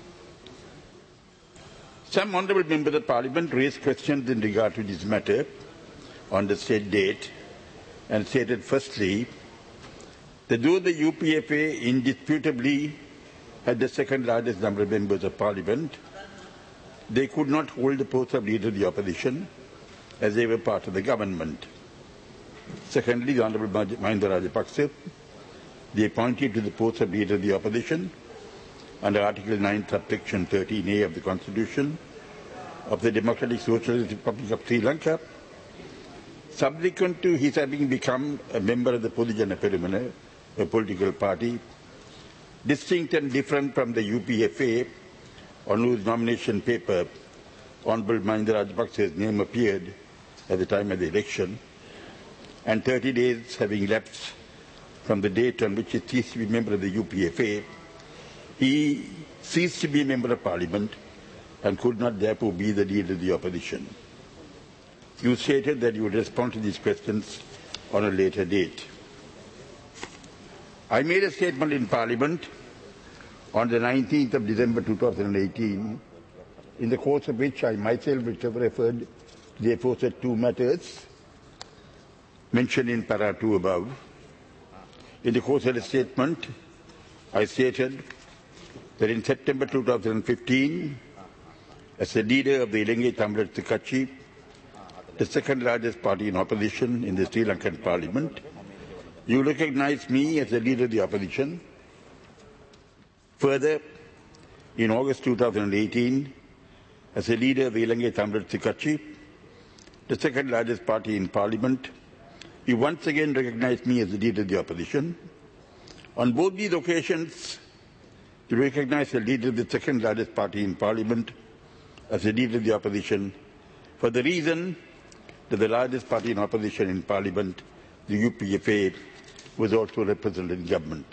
Some honourable members of Parliament raised questions in regard to this matter on the said date, and stated firstly that though the U P F A indisputably had the second largest number of members of Parliament, they could not hold the post of leader of the opposition as they were part of the government. Secondly, the Honorable Mahinda Rajapaksa, they appointed to the post of leader of the opposition under Article nine, subsection thirteen A of the Constitution of the Democratic Socialist Republic of Sri Lanka, subsequent to his having become a member of the Podujana Peramuna, a political party, distinct and different from the U P F A, on whose nomination paper Honorable Mahinda Rajapaksa's name appeared at the time of the election, and thirty days having elapsed from the date on which he ceased to be a member of the U P F A, he ceased to be a member of Parliament and could not therefore be the leader of the opposition. You stated that you would respond to these questions on a later date. I made a statement in Parliament on the nineteenth of December two thousand eighteen, in the course of which I myself referred to the aforesaid two matters mentioned in para two above. In the course of the statement, I stated that in September two thousand fifteen, as the leader of the Ilangai Tamil Kachchi, the second largest party in opposition in the Sri Lankan Parliament, you recognized me as the leader of the opposition. Further, in August two thousand eighteen, as the leader of the Ilangai Tamil Kachchi, the second largest party in Parliament, you once again recognized me as the leader of the opposition. On both these occasions, you recognized the leader of the second largest party in Parliament as the leader of the opposition for the reason that the largest party in opposition in Parliament, the U P F A, was also represented in government.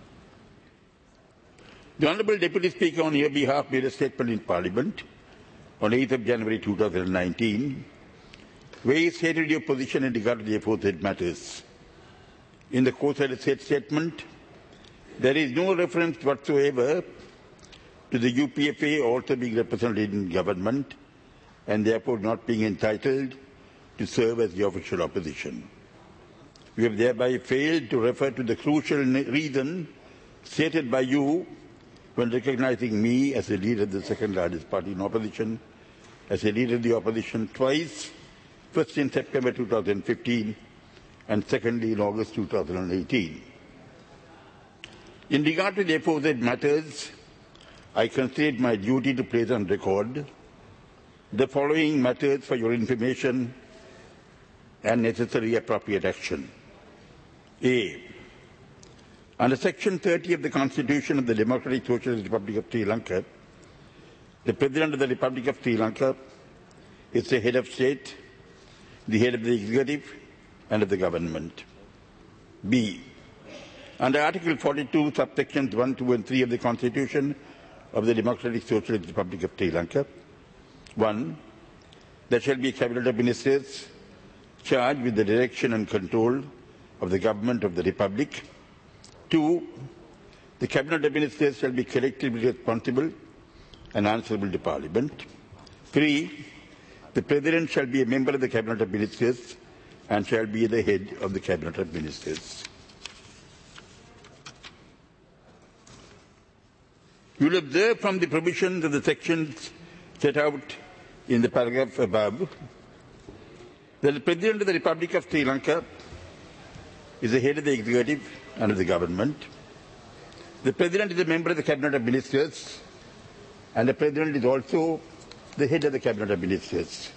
The Honourable Deputy Speaker on your behalf made a statement in Parliament on eighth of January two thousand nineteen, where he stated your position in regard to the aforesaid matters. In the course of the said statement, there is no reference whatsoever to the U P F A also being represented in government and therefore not being entitled to serve as the official opposition. We have thereby failed to refer to the crucial reason stated by you when recognizing me as the leader of the second largest party in opposition, as a leader of the opposition twice, first in September two thousand fifteen and secondly in August two thousand eighteen. In regard to the aforesaid matters, I consider it my duty to place on record the following matters for your information and necessary appropriate action. A. Under Section thirty of the Constitution of the Democratic Socialist Republic of Sri Lanka, the President of the Republic of Sri Lanka is the head of state, the head of the executive and of the government. B. Under Article forty-two, subsections one, two and three of the Constitution of the Democratic Socialist Republic of Sri Lanka, one. There shall be a cabinet of ministers charged with the direction and control of the government of the Republic. Two. The cabinet of ministers shall be collectively responsible and answerable to Parliament. Three. The President shall be a member of the cabinet of ministers and shall be the head of the cabinet of ministers. You will observe from the provisions of the sections set out in the paragraph above that the President of the Republic of Sri Lanka is the head of the executive and of the government. The President is a member of the cabinet of ministers and the President is also the head of the cabinet of ministers.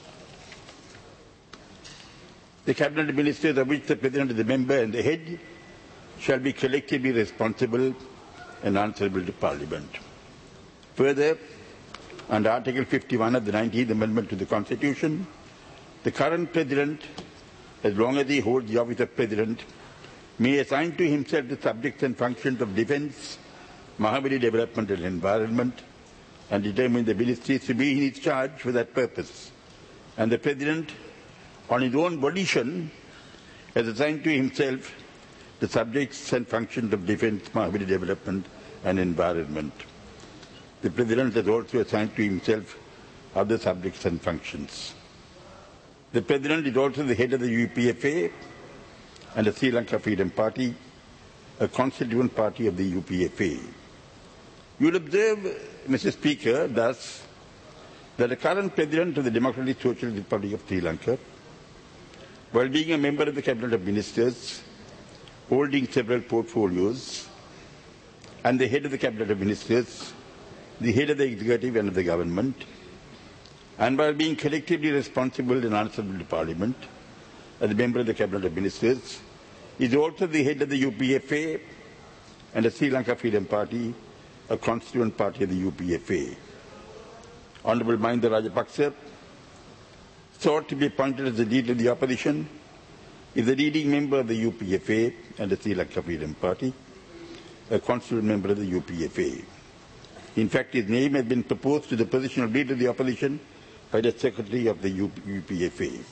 The cabinet of ministers of which the President is a member and the head shall be collectively responsible and answerable to Parliament. Further, under Article fifty-one of the nineteenth Amendment to the Constitution, the current President, as long as he holds the office of President, may assign to himself the subjects and functions of defence, Mahabali development and environment, and determine the ministries to be in his charge for that purpose. And the President, on his own volition, has assigned to himself the subjects and functions of defence, Mahabali development and environment. The President has also assigned to himself other subjects and functions. The President is also the head of the U P F A and the Sri Lanka Freedom Party, a constituent party of the U P F A. You will observe, Mister Speaker, thus, that the current President of the Democratic Social Republic of Sri Lanka, while being a member of the Cabinet of Ministers, holding several portfolios, and the head of the Cabinet of Ministers, the head of the executive and of the government, and while being collectively responsible and answerable to Parliament, as a member of the Cabinet of Ministers, is also the head of the U P F A and the Sri Lanka Freedom Party, a constituent party of the U P F A. Honorable Mahinda Rajapaksa, sought to be appointed as the leader of the opposition, is the leading member of the U P F A and the Sri Lanka Freedom Party, a constituent member of the U P F A. In fact, his name has been proposed to the position of leader of the opposition by the Secretary of the U P F A.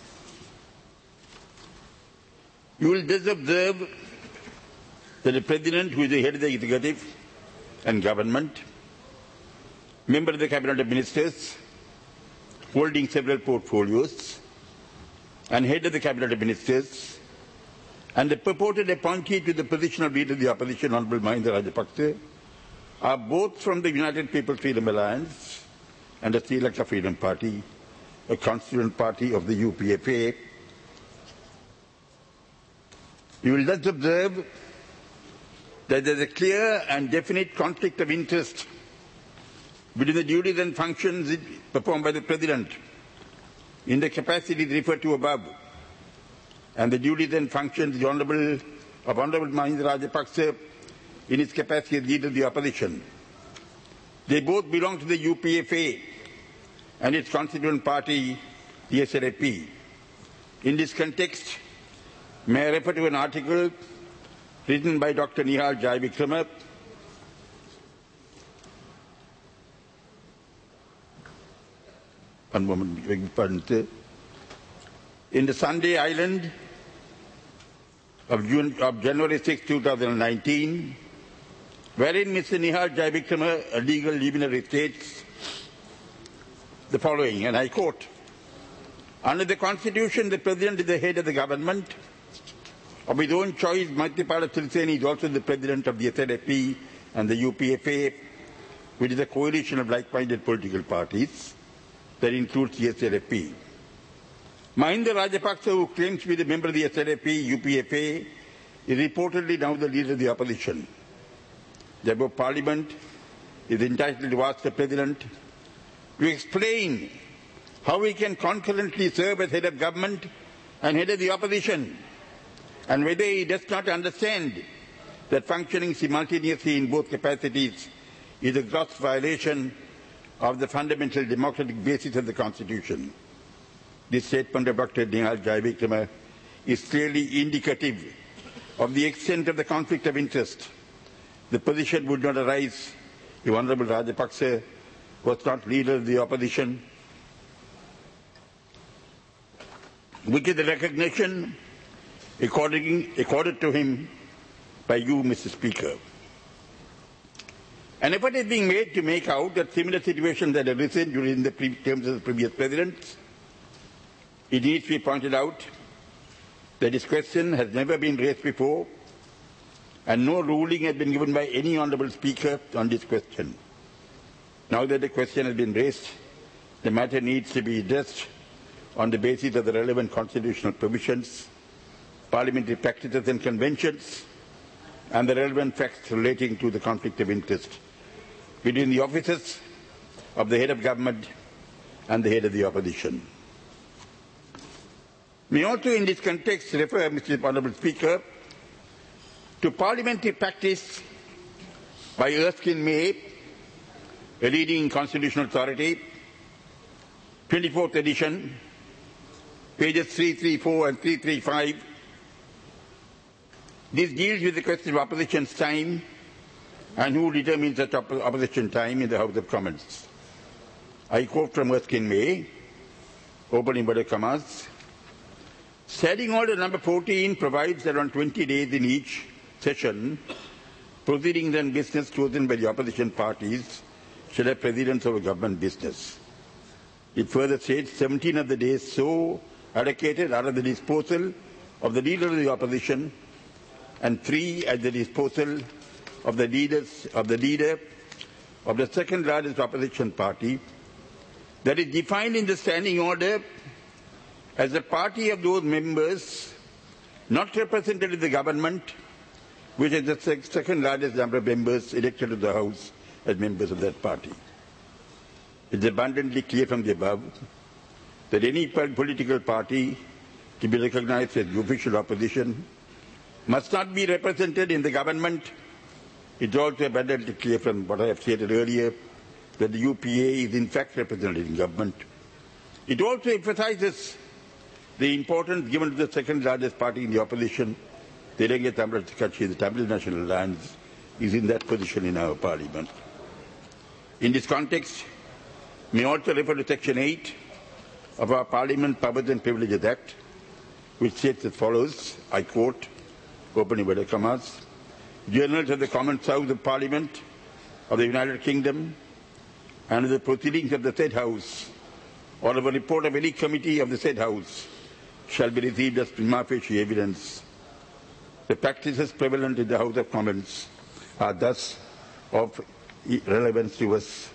You will thus observe that the President, who is the head of the executive and government, member of the Cabinet of Ministers, holding several portfolios, and head of the Cabinet of Ministers, and the purported appointee to the position of leader of the opposition, Honorable Mahinda Rajapaksa, are both from the United People's Freedom Alliance and the Sri Lanka Freedom Party, a constituent party of the U P F A. You will thus observe that there is a clear and definite conflict of interest between the duties and functions performed by the President in the capacities referred to above and the duties and functions of the Honorable, of Honorable Mahinda Rajapaksa in his capacity as leader of the opposition. They both belong to the U P F A and its constituent party, the S L A P. In this context, may I refer to an article written by Doctor Nihal Jayavikrama, one moment, in the Sunday Island of, June, of January sixth, two thousand nineteen, wherein Mister Nihal Jayavikrama, a legal luminary, states the following, and I quote, "Under the Constitution, the President is the head of the government. Of his own choice, Maithripala Sirisena is also the President of the S L A P and the U P F A, which is a coalition of like-minded political parties that includes the S L A P. Mahinda Rajapaksa, who claims to be the member of the S L A P, U P F A, is reportedly now the leader of the opposition. Therefore, Parliament is entitled to ask the President to explain how he can concurrently serve as head of government and head of the opposition, and whether he does not understand that functioning simultaneously in both capacities is a gross violation of the fundamental democratic basis of the Constitution. This statement of Doctor Nihal Jayavikrama is clearly indicative of the extent of the conflict of interest. The position would not arise if Honorable Rajapaksa was not leader of the opposition, which is the recognition according, accorded to him by you, Mister Speaker. An effort is being made to make out that similar situations had arisen during the pre terms of the previous presidents. It needs to be pointed out that this question has never been raised before, and no ruling has been given by any honourable speaker on this question. Now that the question has been raised, the matter needs to be addressed on the basis of the relevant constitutional provisions, parliamentary practices and conventions, and the relevant facts relating to the conflict of interest between the officers of the head of government and the head of the opposition. May also in this context refer, Mister Honourable Speaker, to parliamentary practice by Erskine May, a leading constitutional authority, twenty-fourth edition, pages three thirty-four and three thirty-five. This deals with the question of opposition's time and who determines that op opposition time in the House of Commons. I quote from Erskine May, opening inverted commas, Standing Order number fourteen provides that on twenty days in each session, proceedings and business chosen by the opposition parties shall have precedence over government business. It further states seventeen of the days so allocated are at the disposal of the leader of the opposition and three at the disposal of the leaders of the leader of the second largest opposition party, that is defined in the standing order as a party of those members not represented in the government, which is the second largest number of members elected to the House as members of that party. It is abundantly clear from the above that any political party to be recognized as the official opposition must not be represented in the government. It is also abundantly clear from what I have stated earlier that the U P A is in fact represented in government. It also emphasizes the importance given to the second largest party in the opposition, the Ilangai Tamil Katchi, the Tamil National Alliance, is in that position in our parliament. In this context, may also refer to Section eight of our Parliament Powers and Privileges Act, which states as follows, I quote, opening inverted commas, journals of the Commons House of Parliament of the United Kingdom and of the proceedings of the said House or of a report of any committee of the said House shall be received as prima facie evidence. The practices prevalent in the House of Commons are thus of relevance to us.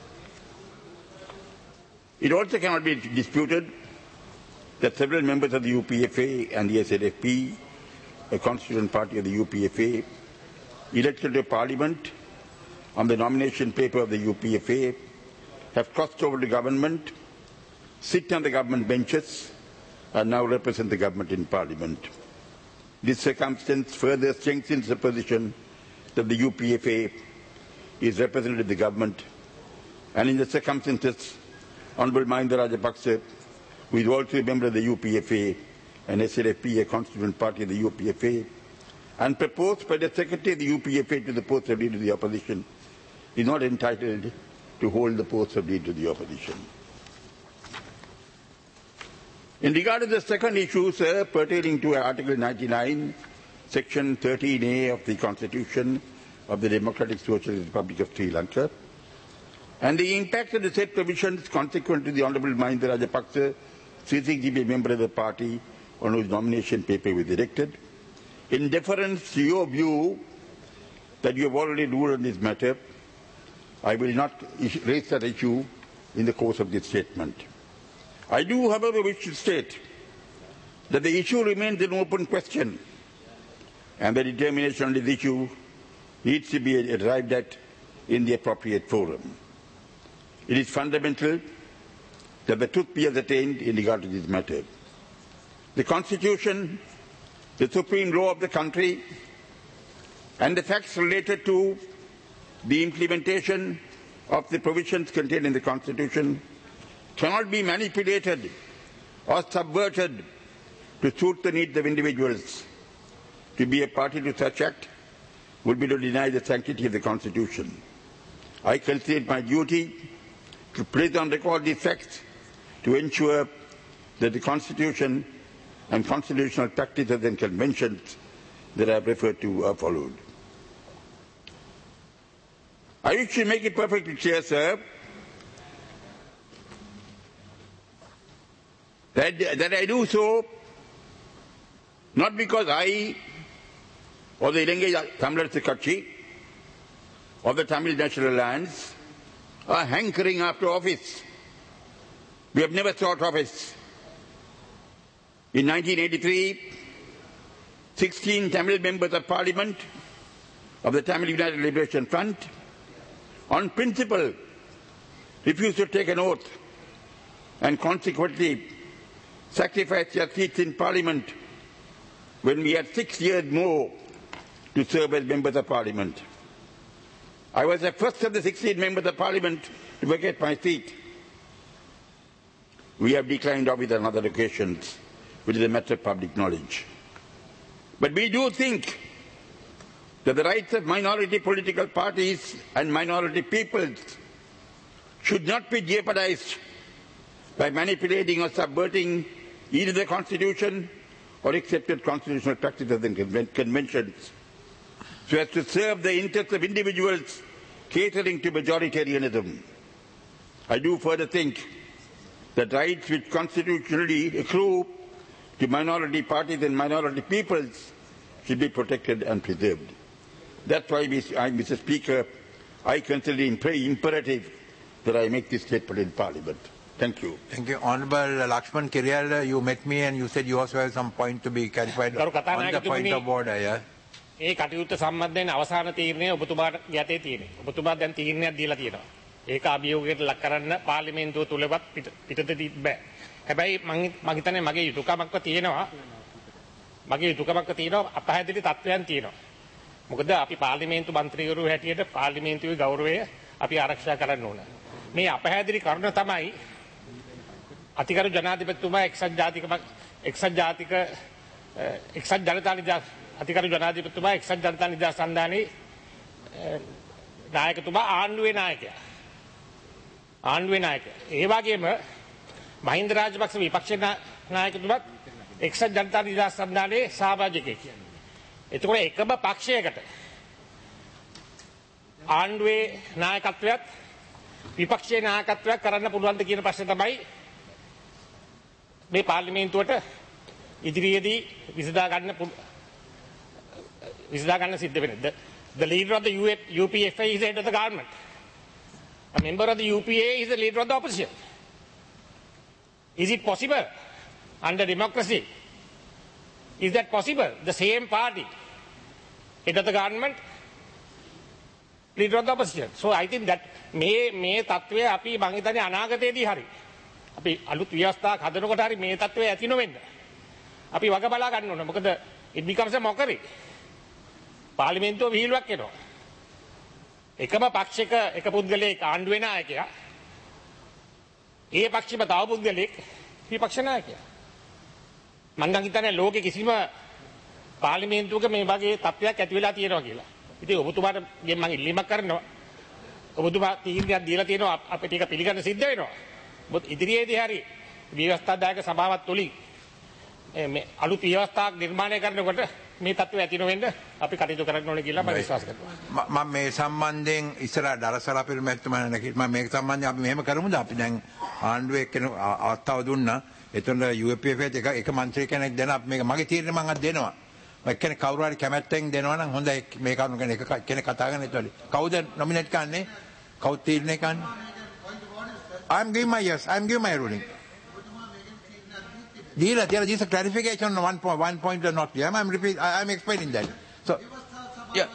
It also cannot be disputed that several members of the U P F A and the S L F P, a constituent party of the U P F A, elected to Parliament on the nomination paper of the U P F A, have crossed over to government, sit on the government benches, and now represent the government in Parliament. This circumstance further strengthens the position that the U P F A is represented in the government, and in the circumstances, Honorable Mahinda Rajapaksa, who is also a member of the U P F A and S L F P, a constituent party of the U P F A, and proposed by the Secretary of the U P F A to the post of Leader of the Opposition, is not entitled to hold the post of Leader of the Opposition. In regard to the second issue, sir, pertaining to Article ninety-nine, Section thirteen A of the Constitution of the Democratic Socialist Republic of Sri Lanka, and the impact of the said provisions consequent to the Honourable Mahinda Rajapaksa ceasing to be a member of the party on whose nomination paper was elected, in deference to your view that you have already ruled on this matter, I will not raise that issue in the course of this statement. I do, however, wish to state that the issue remains an open question, and the determination on this issue needs to be arrived at in the appropriate forum. It is fundamental that the truth be ascertained in regard to this matter. The Constitution, the supreme law of the country, and the facts related to the implementation of the provisions contained in the Constitution cannot be manipulated or subverted to suit the needs of individuals. To be a party to such act would be to deny the sanctity of the Constitution. I consider it my duty to place on record these facts to ensure that the Constitution and constitutional practices and conventions that I have referred to are followed. I wish to make it perfectly clear, sir, that, that I do so not because I or the Ilangai Tamil Katchi or the Tamil National Alliance are hankering after office. We have never sought office. In nineteen eighty-three, sixteen Tamil members of Parliament of the Tamil United Liberation Front, on principle, refused to take an oath and consequently sacrificed their seats in Parliament when we had six years more to serve as members of Parliament. I was the first of the sixteen members of Parliament to vacate my seat. We have declined office on other occasions, which is a matter of public knowledge. But we do think that the rights of minority political parties and minority peoples should not be jeopardized by manipulating or subverting either the Constitution or accepted constitutional practices and conventions so as to serve the interests of individuals catering to majoritarianism. I do further think that rights which constitutionally accrue to minority parties and minority peoples should be protected and preserved. That's why, Mister Speaker, I consider it imperative that I make this statement in Parliament. Thank you. Thank you. Honorable Lakshman Kiriel, you met me and you said you also have some point to be clarified ගරු on the point කතානායකතුමනි, of order. Yeah? ඒ කටයුත්ත සම්බන්ධයෙන් අවසාන තීරණය ඔබතුමාට යටතේ තියෙනවා. ඔබතුමා දැන් තීරණයක් දීලා තියෙනවා. ඒක අභියෝගයකට ලක් කරන්න පාර්ලිමේන්තුව තුලවත් පිටතදී බෑ. හැබැයි මම මම හිතන්නේ මගේ යුතුයකමක්ව තියෙනවා. මගේ යුතුයකමක්ව තියෙනවා අපහැදිලි තත්ත්වයන් තියෙනවා. මොකද අපි පාර්ලිමේන්තු මන්ත්‍රීවරු හැටියට පාර්ලිමේන්තුවේ ගෞරවය අපි ආරක්ෂා කරන්න ඕන. මේ අපහැදිලි කරුණ තමයි අතිගරු ජනාධිපතිතුමා එක්සත් ජාතික එක්සත් ජාතික එක්සත් ජනතා නිදහස් අතිගරු ජනාධිපතිතුමා එක්සත් ජනතා නිදහස් සන්ධානයේ නායකතුමා ආණ්ඩුවේ नायකයා ආණ්ඩුවේ नायකයා ඒ වගේම මහින්ද රාජපක්ෂ විපක්ෂ නායකතුමත් එක්සත් ජනතා නිදහස් සන්ධානයේ සහභාගියෙක්. එතකොට එකම පක්ෂයකට ආණ්ඩුවේ නායකත්වයක් විපක්ෂයේ නායකත්වයක් කරන්න පුළුවන්ද කියන ප්‍රශ්නේ තමයි මේ පාර්ලිමේන්තුවට ඉදිරියේදී විසඳා ගන්න විසඳා ගන්න සිද්ධ වෙන්නේ. The, the leader of the U P F A is the head of the government. A member of the U P A is the leader of the opposition. Is it possible under democracy? Is that possible? The same party, head of the government, leader of the opposition. So I think that මේ මේ තත්ත්වය අපි මං හිතන්නේ අනාගතයේදී හරි අපි අලුත් ව්‍යවස්ථාවක් හදනකොට හරි මේ තත්ත්වය ඇති නොවෙන්න අපි වග බලා ගන්න ඕන. මොකද it becomes a mockery. පාර්ලිමේන්තුව විහිළුවක් වෙනවා. එකම පක්ෂයක එක පුද්ගලයෙක් ආණ්ඩුවේ නායකයා, ඒ පක්ෂෙම තව පුද්ගලයෙක් විපක්ෂ නායකයා. මම නම් හිතන්නේ ලෝකේ කිසිම පාර්ලිමේන්තුවක මේ වගේ තත්ත්වයක් ඇති වෙලා තියෙනවා කියලා. ඉතින් ඔබතුමාට මම ඉල්ලීමක් කරනවා. ඔබතුමා තීරණයක් දීලා තියෙනවා අපිට ඒක පිළිගන්න සිද්ධ වෙනවා. මොකද ඉදිරියේදී හරි ව්‍යවස්ථාදායක සභාවත් තුලින් මේ අලුත් ව්‍යවස්ථාවක් නිර්මාණය කරනකොට මේ තත්ත්වය ඇති නොවෙන්න අපි කටයුතු කරන්න ඕනේ කියලා මම විශ්වාස කරනවා. මම මේ සම්බන්ධයෙන් ඉස්සරහ දරසලා පිළිමැතුමා නැකිට මම මේක සම්බන්ධයෙන් අපි මෙහෙම කරමුද? අපි දැන් ආණ්ඩුවේ කෙනෙක් අවස්ථාව දුන්නා. එතන U P F එක එක මන්ත්‍රී කෙනෙක් දෙන අපි මේක මගේ තීරණය මම අද දෙනවා. මම කෙනෙක් කවුරු හරි කැමැත්තෙන් දෙනවා නම් හොඳයි මේ කරුණ ගැන එක කෙනෙක් කතා කරන්න ඒතවලි. කවුද නොමිනේට් කරන්නේ? කවුද තීරණය කරන්නේ? I am giving my yes. I am giving my ruling. Deal, there is a clarification on one point, one point or not clear. I am repeat, I am explaining that. So, yeah.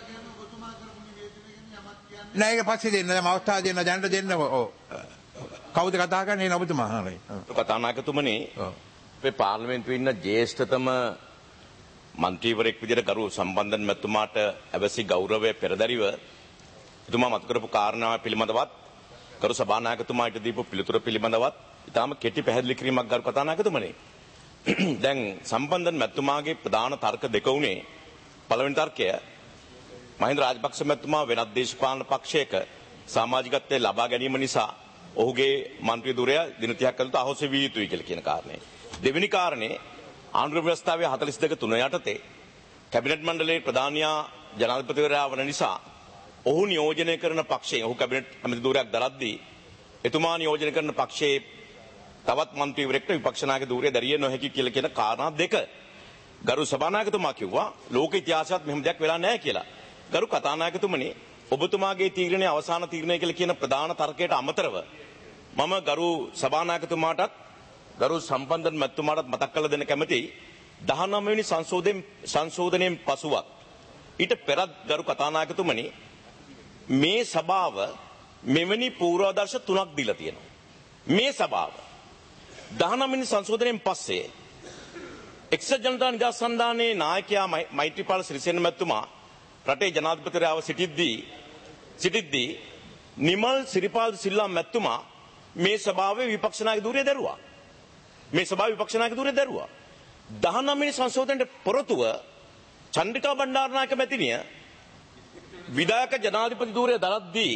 නෑ ඒක පස්සේ දෙන්න දැන් අවස්ථාව දෙන්න දැනට දෙන්න ඔව් කවුද කතා කරන්නේ නබතුමා හරි කතානායකතුමනි අපේ පාර්ලිමේන්තුවේ ඉන්න ජ්‍යෙෂ්ඨතම මන්ත්‍රීවරයෙක් විදිහට ගරු සම්බන්ධන් මැතිතුමාට අවශ්‍ය ගෞරවය පෙරදරිව එතුමා මත කරපු කාරණා පිළිබඳවත් ගරු සභානායකතුමාට දීපු පිළිතුර පිළිබඳවත් ඊටාම කෙටි පැහැදිලි කිරීමක් ගරු කතානායකතුමනි දැන් සම්බන්ධන් මැතිතුමාගේ ප්‍රධාන තර්ක දෙක උනේ පළවෙනි තර්කය මහින්ද රාජපක්ෂ මැතිතුමා වෙනත් දේශපාලන පක්ෂයක සමාජිකත්වයේ ලබා ගැනීම නිසා ඔහුගේ මන්ත්‍රී ධුරය දින තිහක් ඇතුළත අහෝසි විය යුතුයි කියලා කියන කාරණේ. දෙවෙනි කාරණේ ආණ්ඩු ව්‍යවස්ථාවේ හතළිස් දෙක තුන යටතේ කැබිනට් මණ්ඩලයේ ප්‍රධානියා ජනාධිපතිවරයා වන නිසා ඔහු නියෝජනය කරන පක්ෂයෙන් ඔහු කැබිනට් ඇමති ධුරයක් දරද්දී එතුමා නියෝජනය කරන පක්ෂයේ තවත් මන්ත්‍රීවරයෙක්ට විපක්ෂ නායක ධුරය දැරිය නොහැකි කියලා කියන කාරණා දෙක ගරු සභානායකතුමා කිව්වා ලෝක ඉතිහාසයත් මෙහෙම දෙයක් වෙලා නැහැ කියලා. ගරු කතානායකතුමනි ඔබතුමාගේ තීරණය අවසාන තීරණය කියලා කියන ප්‍රධාන තර්කයට අමතරව මම ගරු සභානායකතුමාටත් ගරු සම්බන්ධන් මැතිතුමාටත් මතක් කරලා දෙන්න කැමතියි දහනවය වෙනි සංශෝධනයෙන් සංශෝධනයෙන් පසුවත් ඊට පෙරත් ගරු කතානායකතුමනි මේ සභාව මෙවැනි පූර්වාදර්ශ තුනක් දීලා තියෙනවා. මේ සභාව දහනවය වෙනි සංශෝධනයෙන් පස්සේ එක්සත් ජනතා නිදහස් සන්ධානයේ නායකයා මෛත්‍රීපාල සිරිසේන මැතිතුමා රටේ ජනාධිපතිවරයාව සිටිද්දී සිටිද්දී නිමල් සිරිපාල් සිල්වා මැතිතුමා මේ සභාවේ විපක්ෂ නායක ධුරය දැරුවා. මේ සභාවේ විපක්ෂ නායක ධුරය දැරුවා. දහනවය වෙනි සංශෝධනයේ පොරතුව චන්ද්‍රිකා බණ්ඩාරනායක මැතිණිය විධායක ජනාධිපති ධුරය දරද්දී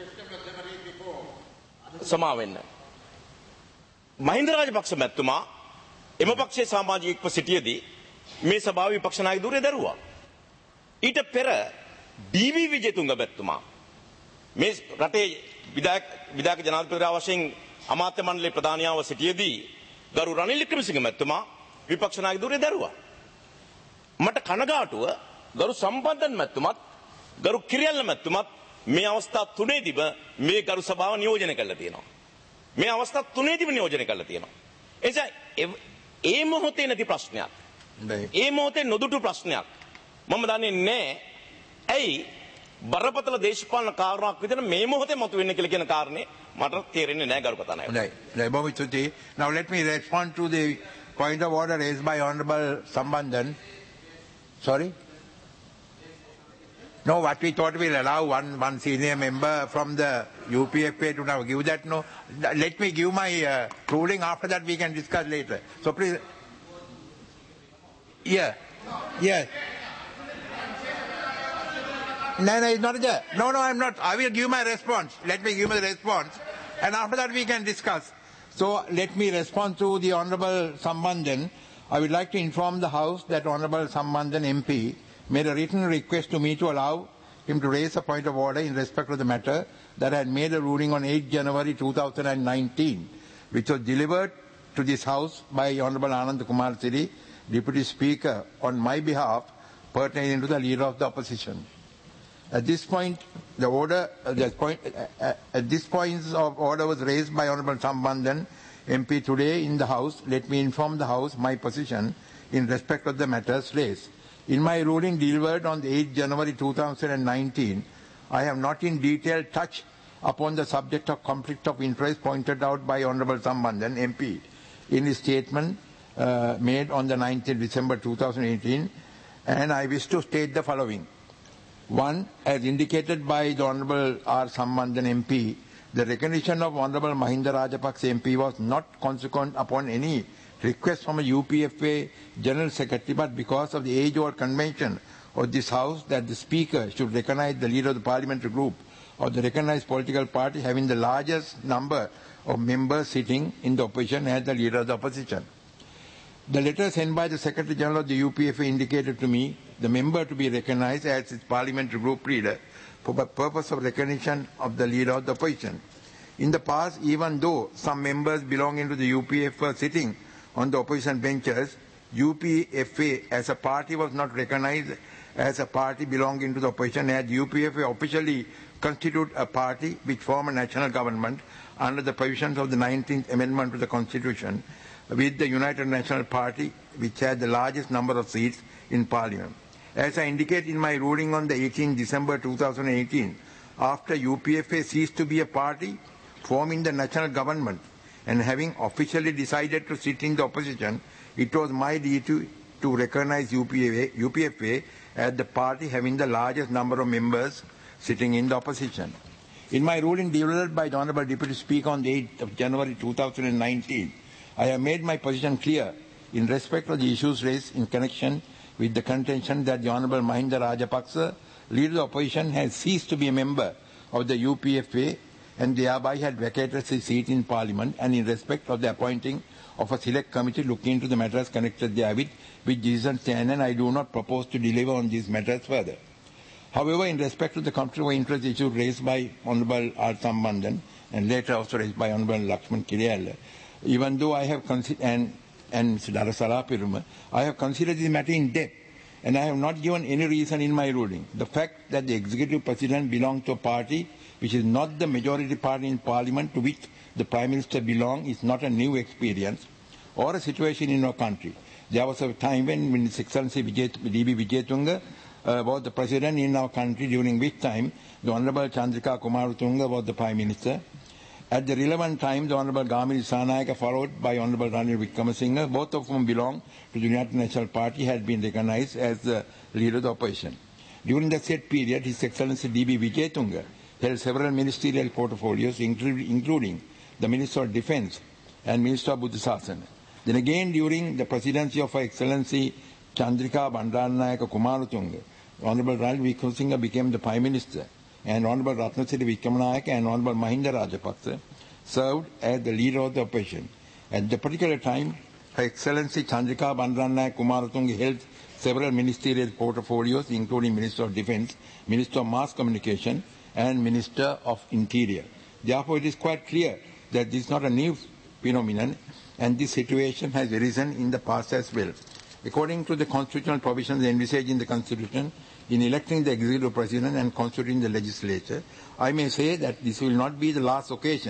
සමා වෙන්න. මහින්ද රාජපක්ෂ මැතිතුමා එම පක්ෂයේ සමාජිකව සිටියේදී මේ සභාවේ විපක්ෂ නායක ධුරය දැරුවා. ඊට පෙර ඩී වී විජේතුංග මැතිතුමා මේ රටේ විධායක විධායක ජනාධිපතිවරයා වශයෙන් අමාත්‍ය මණ්ඩලයේ ප්‍රධානියාව සිටියේදී ගරු රනිල් වික්‍රමසිංහ මැතිතුමා විපක්ෂ නායක ධුරය දැරුවා. මට කනගාටුව ගරු සම්බන්ධන් මැතිතුමත් ගරු කිරියල්ල මැතිතුමත් මේ අවස්ථා තුනේදීම මේ ගරු සභාව නියෝජනය කළා තියෙනවා. මේ අවස්ථා තුනේදීම නියෝජනය කරලා තියෙනවා. ඒ නිසා ඒ මොහොතේ නැති ප්‍රශ්නයක්. ඒ මොහොතේ නොදුටු ප්‍රශ්නයක්. මම දන්නේ නැහැ. ඇයි බරපතල දේශපාලන කාරණාවක් විදිහට මේ මොහොතේ මතුවෙන්නේ කියලා කියන කාරණේ මට තේරෙන්නේ නැහැ ගරු කතානායක. Right. Right. Bobby Tutti. Now let me respond to the point of order raised by Honorable Sambandhan. Sorry? No, what we thought we'll allow one, one senior member from the U P F A to now give that. No, let me give my uh, ruling. After that we can discuss later. So please. Yeah. Yeah. No, no, it's not there. No, no, I'm not. I will give my response. Let me give my response. And after that we can discuss. So let me respond to the Honorable Sambandhan. I would like to inform the House that Honorable Sambandhan M P made a written request to me to allow him to raise a point of order in respect of the matter that I had made a ruling on eighth January two thousand nineteen, which was delivered to this House by Honorable Anand Kumar Siri, Deputy Speaker, on my behalf, pertaining to the Leader of the Opposition. At this point, the order, uh, the point, uh, uh, at this point of order was raised by Honorable Sambandhan M P today in the House. Let me inform the House my position in respect of the matters raised. In my ruling delivered on the eighth January two thousand nineteen, I have not in detail touched upon the subject of conflict of interest pointed out by Honorable Sambandhan M P in his statement uh, made on the nineteenth December two thousand eighteen, and I wish to state the following. One, as indicated by the Honorable R. Sambandhan M P, the recognition of Honorable Mahinda Rajapaksa M P was not consequent upon any request from a U P F A General Secretary, but because of the age-old convention of this House that the Speaker should recognize the leader of the parliamentary group or the recognized political party having the largest number of members sitting in the opposition as the leader of the opposition. The letter sent by the Secretary General of the U P F A indicated to me the member to be recognized as its parliamentary group leader for the purpose of recognition of the leader of the opposition. In the past, even though some members belonging to the U P F A sitting on the opposition benches, U P F A as a party was not recognized as a party belonging to the opposition, as U P F A officially constitute a party which form a national government under the provisions of the nineteenth Amendment to the Constitution, with the United National Party, which had the largest number of seats in Parliament. As I indicate in my ruling on the eighteenth December two thousand eighteen, after U P F A ceased to be a party forming the national government and having officially decided to sit in the opposition, it was my duty to recognize U P F A, U P F A as the party having the largest number of members sitting in the opposition. In my ruling delivered by the Honourable Deputy Speaker on the eighth of January two thousand nineteen, I have made my position clear in respect of the issues raised in connection with the contention that the Honourable Mahinda Rajapaksa, leader of the opposition, has ceased to be a member of the U P F A and thereby had vacated his seat in Parliament, and in respect of the appointing of a select committee looking into the matters connected therewith, which decision stand, and I do not propose to deliver on these matters further. However, in respect to the conflict of interest issue raised by Honourable R. Sambandhan and later also raised by Honourable Lakshman Kiriyalla, even though I have considered, and, and Mister Darasala Piruma, I have considered this matter in depth, and I have not given any reason in my ruling. The fact that the executive president belongs to a party which is not the majority party in Parliament to which the Prime Minister belongs is not a new experience or a situation in our country. There was a time when, when His Excellency Vijay, D B Wijetunga uh, was the president in our country, during which time the Honourable Chandrika Kumaratunga was the Prime Minister. At the relevant time, the Honourable Gamini Sanayaka, followed by Honourable Ranil Wickremesinghe, both of whom belong to the United National Party, had been recognized as the leader of the opposition. During the said period, His Excellency D B Wijetunga held several ministerial portfolios, including the Minister of Defence and Minister of Buddhasasana. Then again, during the presidency of Her Excellency Chandrika Bandaranayake Kumaratunga, Honourable Ranil Wickremesinghe became the Prime Minister, and Honourable Ratnasiri Wickramanayake and Honourable Mahinda Rajapaksa served as the leader of the opposition. At the particular time, Her Excellency Chandrika Bandaranayake Kumaratunga held several ministerial portfolios, including Minister of Defence, Minister of Mass Communication, and Minister of Interior. Therefore, it is quite clear that this is not a new phenomenon, and this situation has arisen in the past as well. According to the constitutional provisions envisaged in the Constitution, in electing the executive president and constituting the legislature, I may say that this will not be the last occasion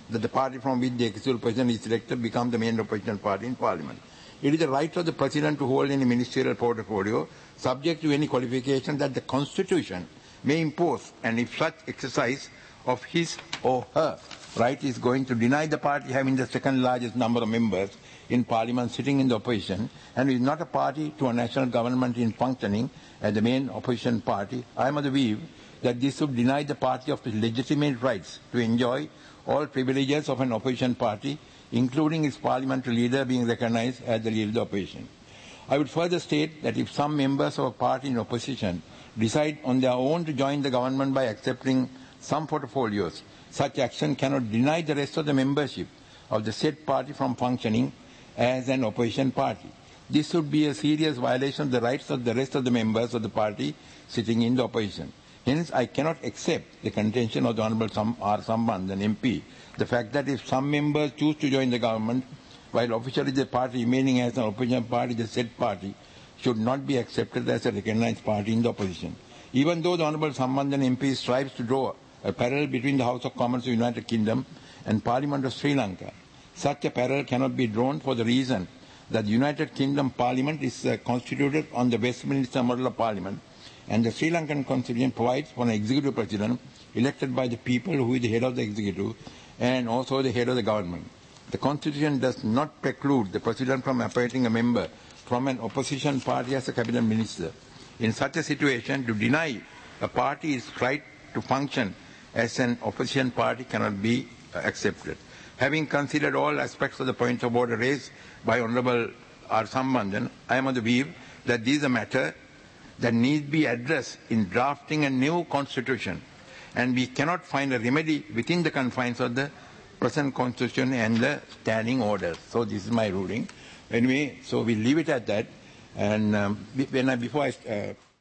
that the party from which the executive president is elected become the main opposition party in parliament. It is the right of the president to hold any ministerial portfolio subject to any qualification that the constitution may impose, and if such exercise of his or her right is going to deny the party having the second largest number of members in parliament sitting in the opposition and is not a party to a national government in functioning as the main opposition party, I am of the view that this would deny the party of its legitimate rights to enjoy all privileges of an opposition party, including its parliamentary leader being recognized as the leader of the opposition. I would further state that if some members of a party in opposition decide on their own to join the government by accepting some portfolios, such action cannot deny the rest of the membership of the said party from functioning as an opposition party. This would be a serious violation of the rights of the rest of the members of the party sitting in the opposition. Hence, I cannot accept the contention of the Honourable Sam, R. Sambandhan M P, the fact that if some members choose to join the government, while officially the party remaining as an opposition party, the said party should not be accepted as a recognized party in the opposition. Even though the Honourable Sambandhan M P strives to draw a parallel between the House of Commons of the United Kingdom and Parliament of Sri Lanka, such a parallel cannot be drawn for the reason that the United Kingdom Parliament is uh, constituted on the Westminster model of Parliament, and the Sri Lankan Constitution provides for an executive president elected by the people who is the head of the executive and also the head of the government. The Constitution does not preclude the president from appointing a member from an opposition party as a cabinet minister. In such a situation, to deny a party its right to function as an opposition party cannot be uh, accepted. Having considered all aspects of the points of order raised by Honourable R. Sambandhan, I am of the view that this is a matter that needs to be addressed in drafting a new constitution, and we cannot find a remedy within the confines of the present constitution and the standing orders. So this is my ruling. Anyway, so we leave it at that. And um, when I, before I uh,